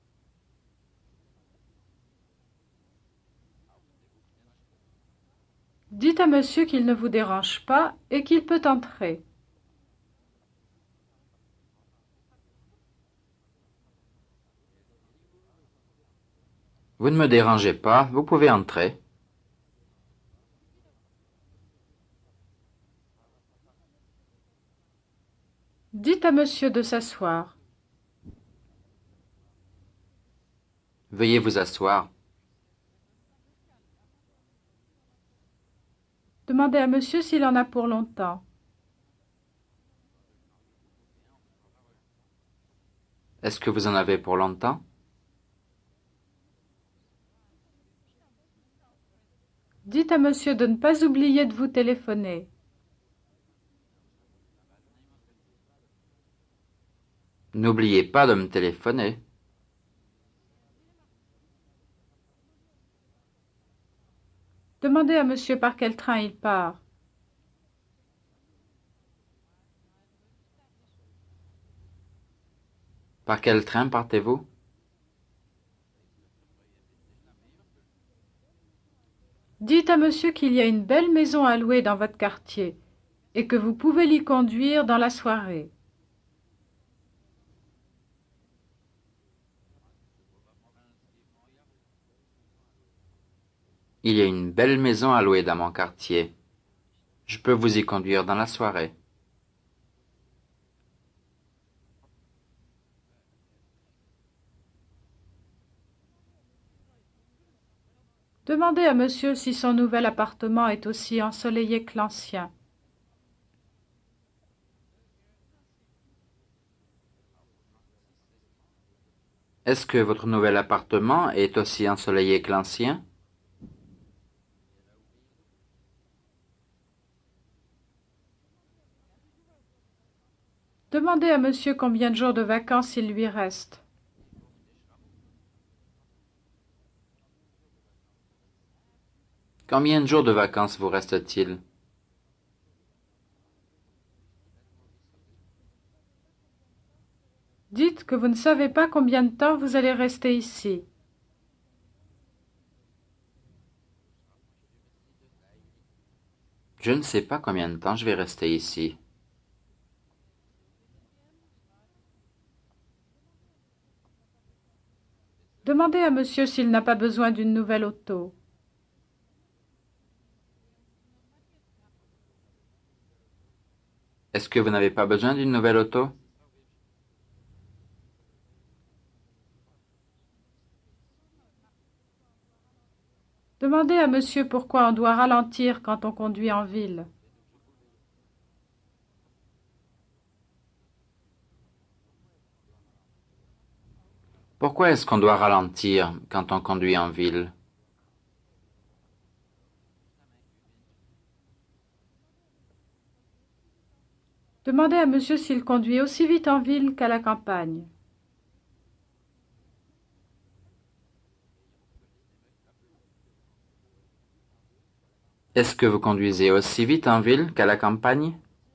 Dites à monsieur qu'il ne vous dérange pas et qu'il peut entrer. Vous ne me dérangez pas, vous pouvez entrer. Dites à monsieur de s'asseoir. Veuillez vous asseoir. Demandez à monsieur s'il en a pour longtemps. Est-ce que vous en avez pour longtemps? Dites à monsieur de ne pas oublier de vous téléphoner. N'oubliez pas de me téléphoner. Demandez à monsieur par quel train il part. Par quel train partez-vous? Dites à monsieur qu'il y a une belle maison à louer dans votre quartier et que vous pouvez l'y conduire dans la soirée. Il y a une belle maison à louer dans mon quartier. Je peux vous y conduire dans la soirée. Demandez à monsieur si son nouvel appartement est aussi ensoleillé que l'ancien. Est-ce que votre nouvel appartement est aussi ensoleillé que l'ancien? Demandez à monsieur combien de jours de vacances il lui reste. Combien de jours de vacances vous reste-t-il? Dites que vous ne savez pas combien de temps vous allez rester ici. Je ne sais pas combien de temps je vais rester ici. Demandez à monsieur s'il n'a pas besoin d'une nouvelle auto. Est-ce que vous n'avez pas besoin d'une nouvelle auto? Demandez à monsieur pourquoi on doit ralentir quand on conduit en ville. Pourquoi est-ce qu'on doit ralentir quand on conduit en ville? Demandez à monsieur s'il conduit aussi vite en ville qu'à la campagne. Est-ce que vous conduisez aussi vite en ville qu'à la campagne?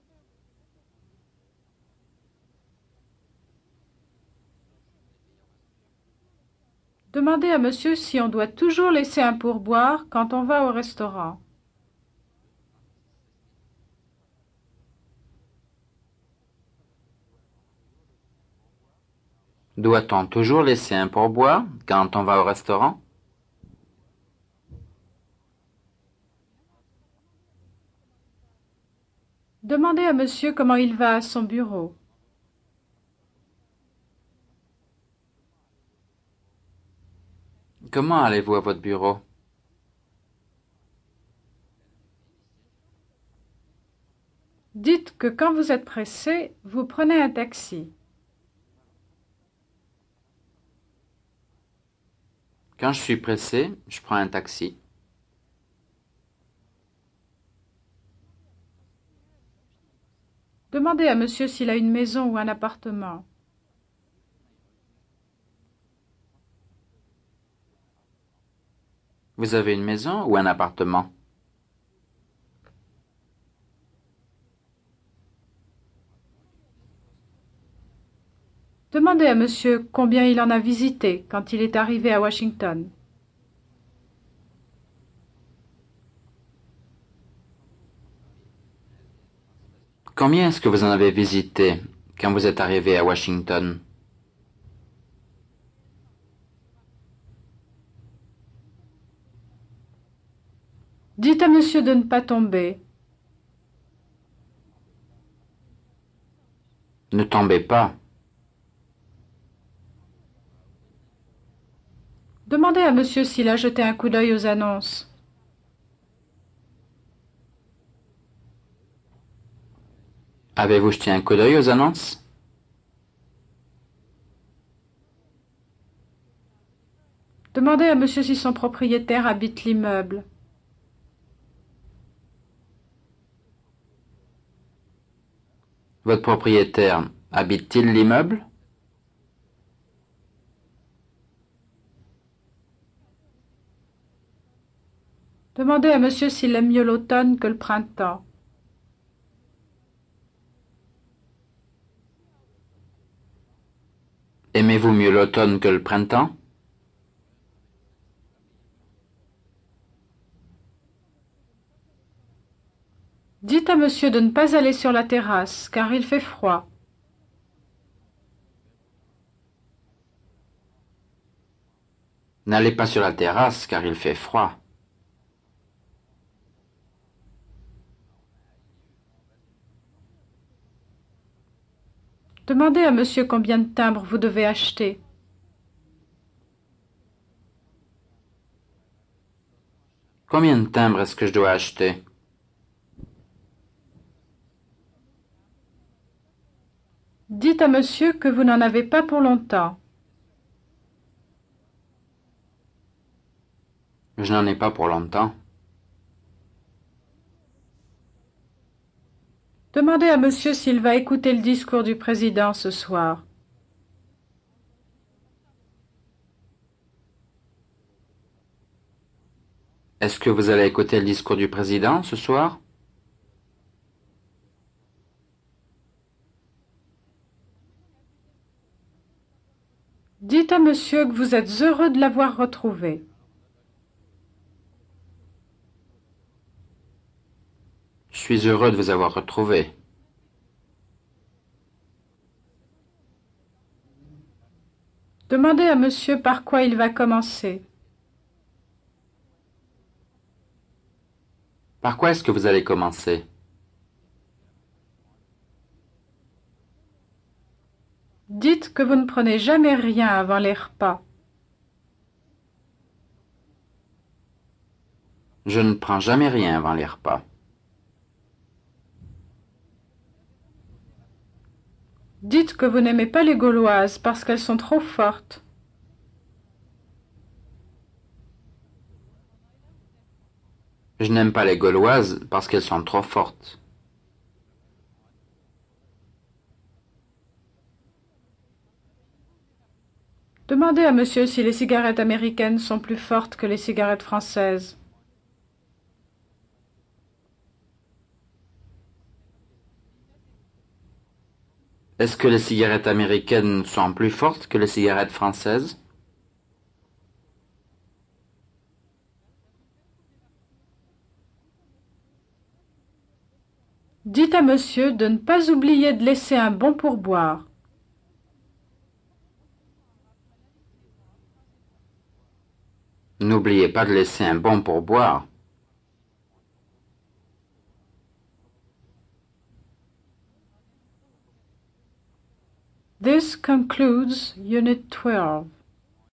Demandez à monsieur si on doit toujours laisser un pourboire quand on va au restaurant. Doit-on toujours laisser un pourboire quand on va au restaurant? Demandez à monsieur comment il va à son bureau. Comment allez-vous à votre bureau? Dites que quand vous êtes pressé, vous prenez un taxi. Quand je suis pressé, je prends un taxi. Demandez à monsieur s'il a une maison ou un appartement. Vous avez une maison ou un appartement? Demandez à monsieur combien il en a visité quand il est arrivé à Washington. Combien est-ce que vous en avez visité quand vous êtes arrivé à Washington? Dites à monsieur de ne pas tomber. Ne tombez pas. Demandez à monsieur s'il a jeté un coup d'œil aux annonces. Avez-vous jeté un coup d'œil aux annonces? Demandez à monsieur si son propriétaire habite l'immeuble. Votre propriétaire habite-t-il l'immeuble? Demandez à monsieur s'il aime mieux l'automne que le printemps. Aimez-vous mieux l'automne que le printemps? Dites à monsieur de ne pas aller sur la terrasse, car il fait froid. N'allez pas sur la terrasse car il fait froid. Demandez à monsieur combien de timbres vous devez acheter. Combien de timbres est-ce que je dois acheter? Dites à monsieur que vous n'en avez pas pour longtemps. Je n'en ai pas pour longtemps. Demandez à monsieur s'il va écouter le discours du président ce soir. Est-ce que vous allez écouter le discours du président ce soir? Dites à monsieur que vous êtes heureux de l'avoir retrouvé. Je suis heureux de vous avoir retrouvé. Demandez à monsieur par quoi il va commencer. Par quoi est-ce que vous allez commencer? Dites que vous ne prenez jamais rien avant les repas. Je ne prends jamais rien avant les repas. Dites que vous n'aimez pas les Gauloises parce qu'elles sont trop fortes. Je n'aime pas les Gauloises parce qu'elles sont trop fortes. Demandez à monsieur si les cigarettes américaines sont plus fortes que les cigarettes françaises. Est-ce que les cigarettes américaines sont plus fortes que les cigarettes françaises? Dites à monsieur de ne pas oublier de laisser un bon pourboire. N'oubliez pas de laisser un bon pourboire. This concludes Unit twelve.